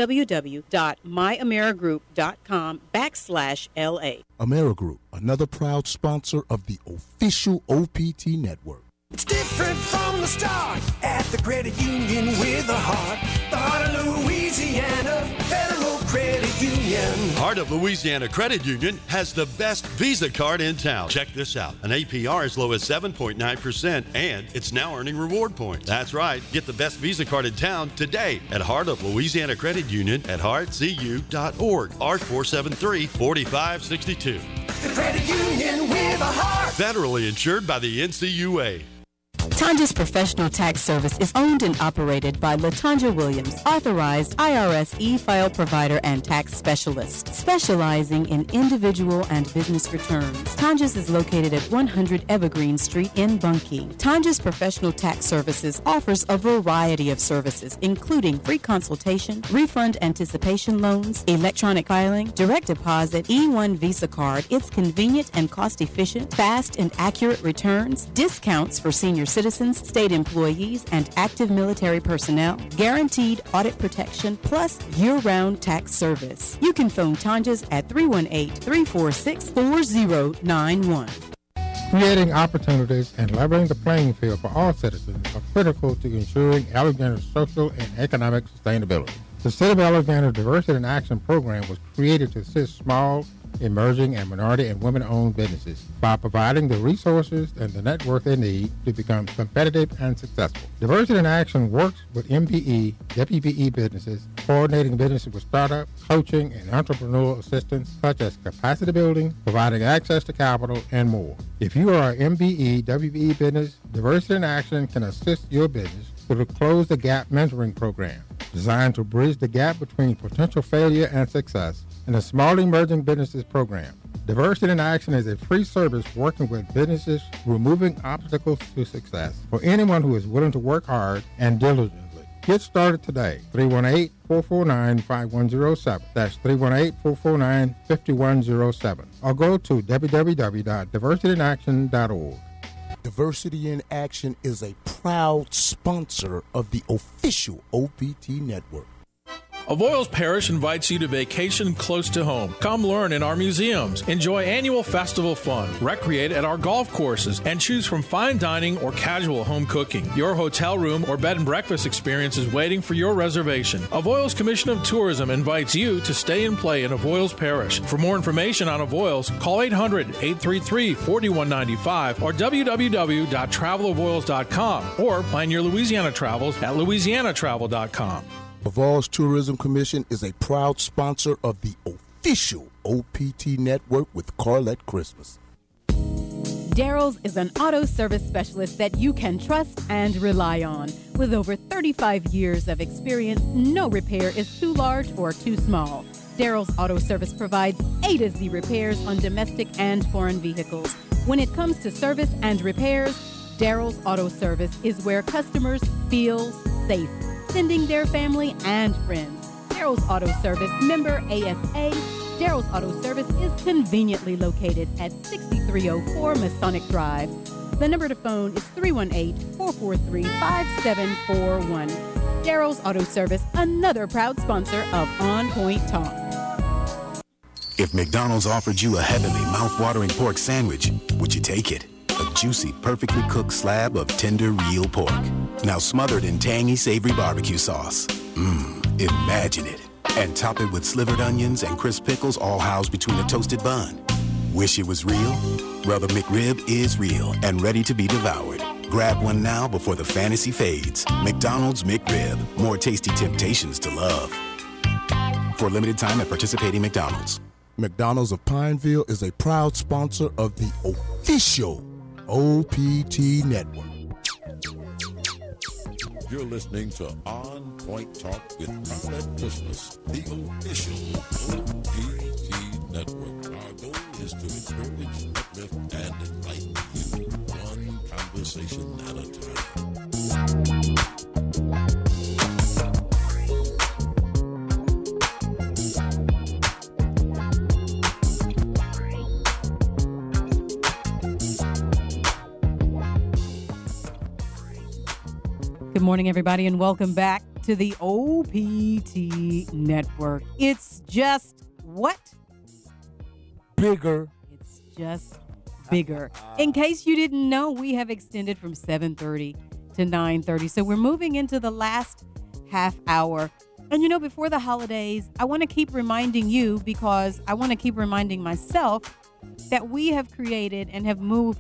www.myamerigroup.com backslash LA. AmeriGroup, another proud sponsor of the official O P T network. It's different from the start at the credit union with a heart. The heart of Louisiana, Federal Credit Union. Heart of Louisiana Credit Union has the best Visa card in town. Check this out. An A P R as low as seven point nine percent, and it's now earning reward points. That's right. Get the best Visa card in town today at Heart of Louisiana Credit Union at heart c u dot org. R four seven three, four five six two. The credit union with a heart. Federally insured by the N C U A. Tanja's Professional Tax Service is owned and operated by Latanja Williams, authorized I R S e-file provider and tax specialist, specializing in individual and business returns. Tanja's is located at one hundred Evergreen Street in Bunkie. Tanja's Professional Tax Services offers a variety of services, including free consultation, refund anticipation loans, electronic filing, direct deposit, E one Visa card. It's convenient and cost-efficient, fast and accurate returns, discounts for senior citizens, state employees, and active military personnel, guaranteed audit protection, plus year-round tax service. You can phone Tanja's at three one eight, three four six, four zero nine one. Creating opportunities and leveling the playing field for all citizens are critical to ensuring Alexander's social and economic sustainability. The City of Alexander Diversity in Action program was created to assist small, emerging, and minority and women-owned businesses by providing the resources and the network they need to become competitive and successful. Diversity in Action works with M B E, W B E businesses, coordinating businesses with startup, coaching, and entrepreneurial assistance such as capacity building, providing access to capital, and more. If you are an M B E, W B E business, Diversity in Action can assist your business through the Close the Gap mentoring program, designed to bridge the gap between potential failure and success, and the Small Emerging Businesses Program. Diversity in Action is a free service working with businesses removing obstacles to success for anyone who is willing to work hard and diligently. Get started today. three one eight, four four nine, five one zero seven. That's three one eight, four four nine, five one zero seven. Or go to w w w dot diversity in action dot org. Diversity in Action is a proud sponsor of the official O P T network. Avoyelles Parish invites you to vacation close to home. Come learn in our museums, enjoy annual festival fun, recreate at our golf courses, and choose from fine dining or casual home cooking. Your hotel room or bed and breakfast experience is waiting for your reservation. Avoyelles Commission of Tourism invites you to stay and play in Avoyelles Parish. For more information on Avoyelles, call eight hundred, eight three three, four one nine five or w w w dot travel avoyelles dot com or plan your Louisiana travels at louisiana travel dot com. Avoyelles Tourism Commission is a proud sponsor of the official O P T network with Carlette Christmas. Daryl's is an auto service specialist that you can trust and rely on. With over thirty-five years of experience, no repair is too large or too small. Daryl's Auto Service provides A to Z repairs on domestic and foreign vehicles. When it comes to service and repairs, Daryl's Auto Service is where customers feel safe, sending their family and friends. Daryl's Auto Service, member A S A. Daryl's Auto Service is conveniently located at sixty-three oh four Masonic Drive. The number to phone is three one eight, four four three, five seven four one. Daryl's Auto Service, another proud sponsor of On Point Talk. If McDonald's offered you a heavenly, mouth-watering pork sandwich, would you take it? A juicy, perfectly cooked slab of tender, real pork. Now smothered in tangy, savory barbecue sauce. Mmm, imagine it. And top it with slivered onions and crisp pickles all housed between a toasted bun. Wish it was real? Well, the McRib is real and ready to be devoured. Grab one now before the fantasy fades. McDonald's McRib. More tasty temptations to love. For a limited time at participating McDonald's. McDonald's of Pineville is a proud sponsor of the official O P T network. You're listening to On Point Talk with Carlette Christmas, the official O P T network. Our goal is to encourage, uplift, and enlighten you, one conversation at a time. Good morning, everybody, and welcome back to the O P T Network. It's just what? Bigger. It's just bigger. In case you didn't know, we have extended from seven thirty to nine thirty. So we're moving into the last half hour. And you know, before the holidays, I want to keep reminding you, because I want to keep reminding myself, that we have created and have moved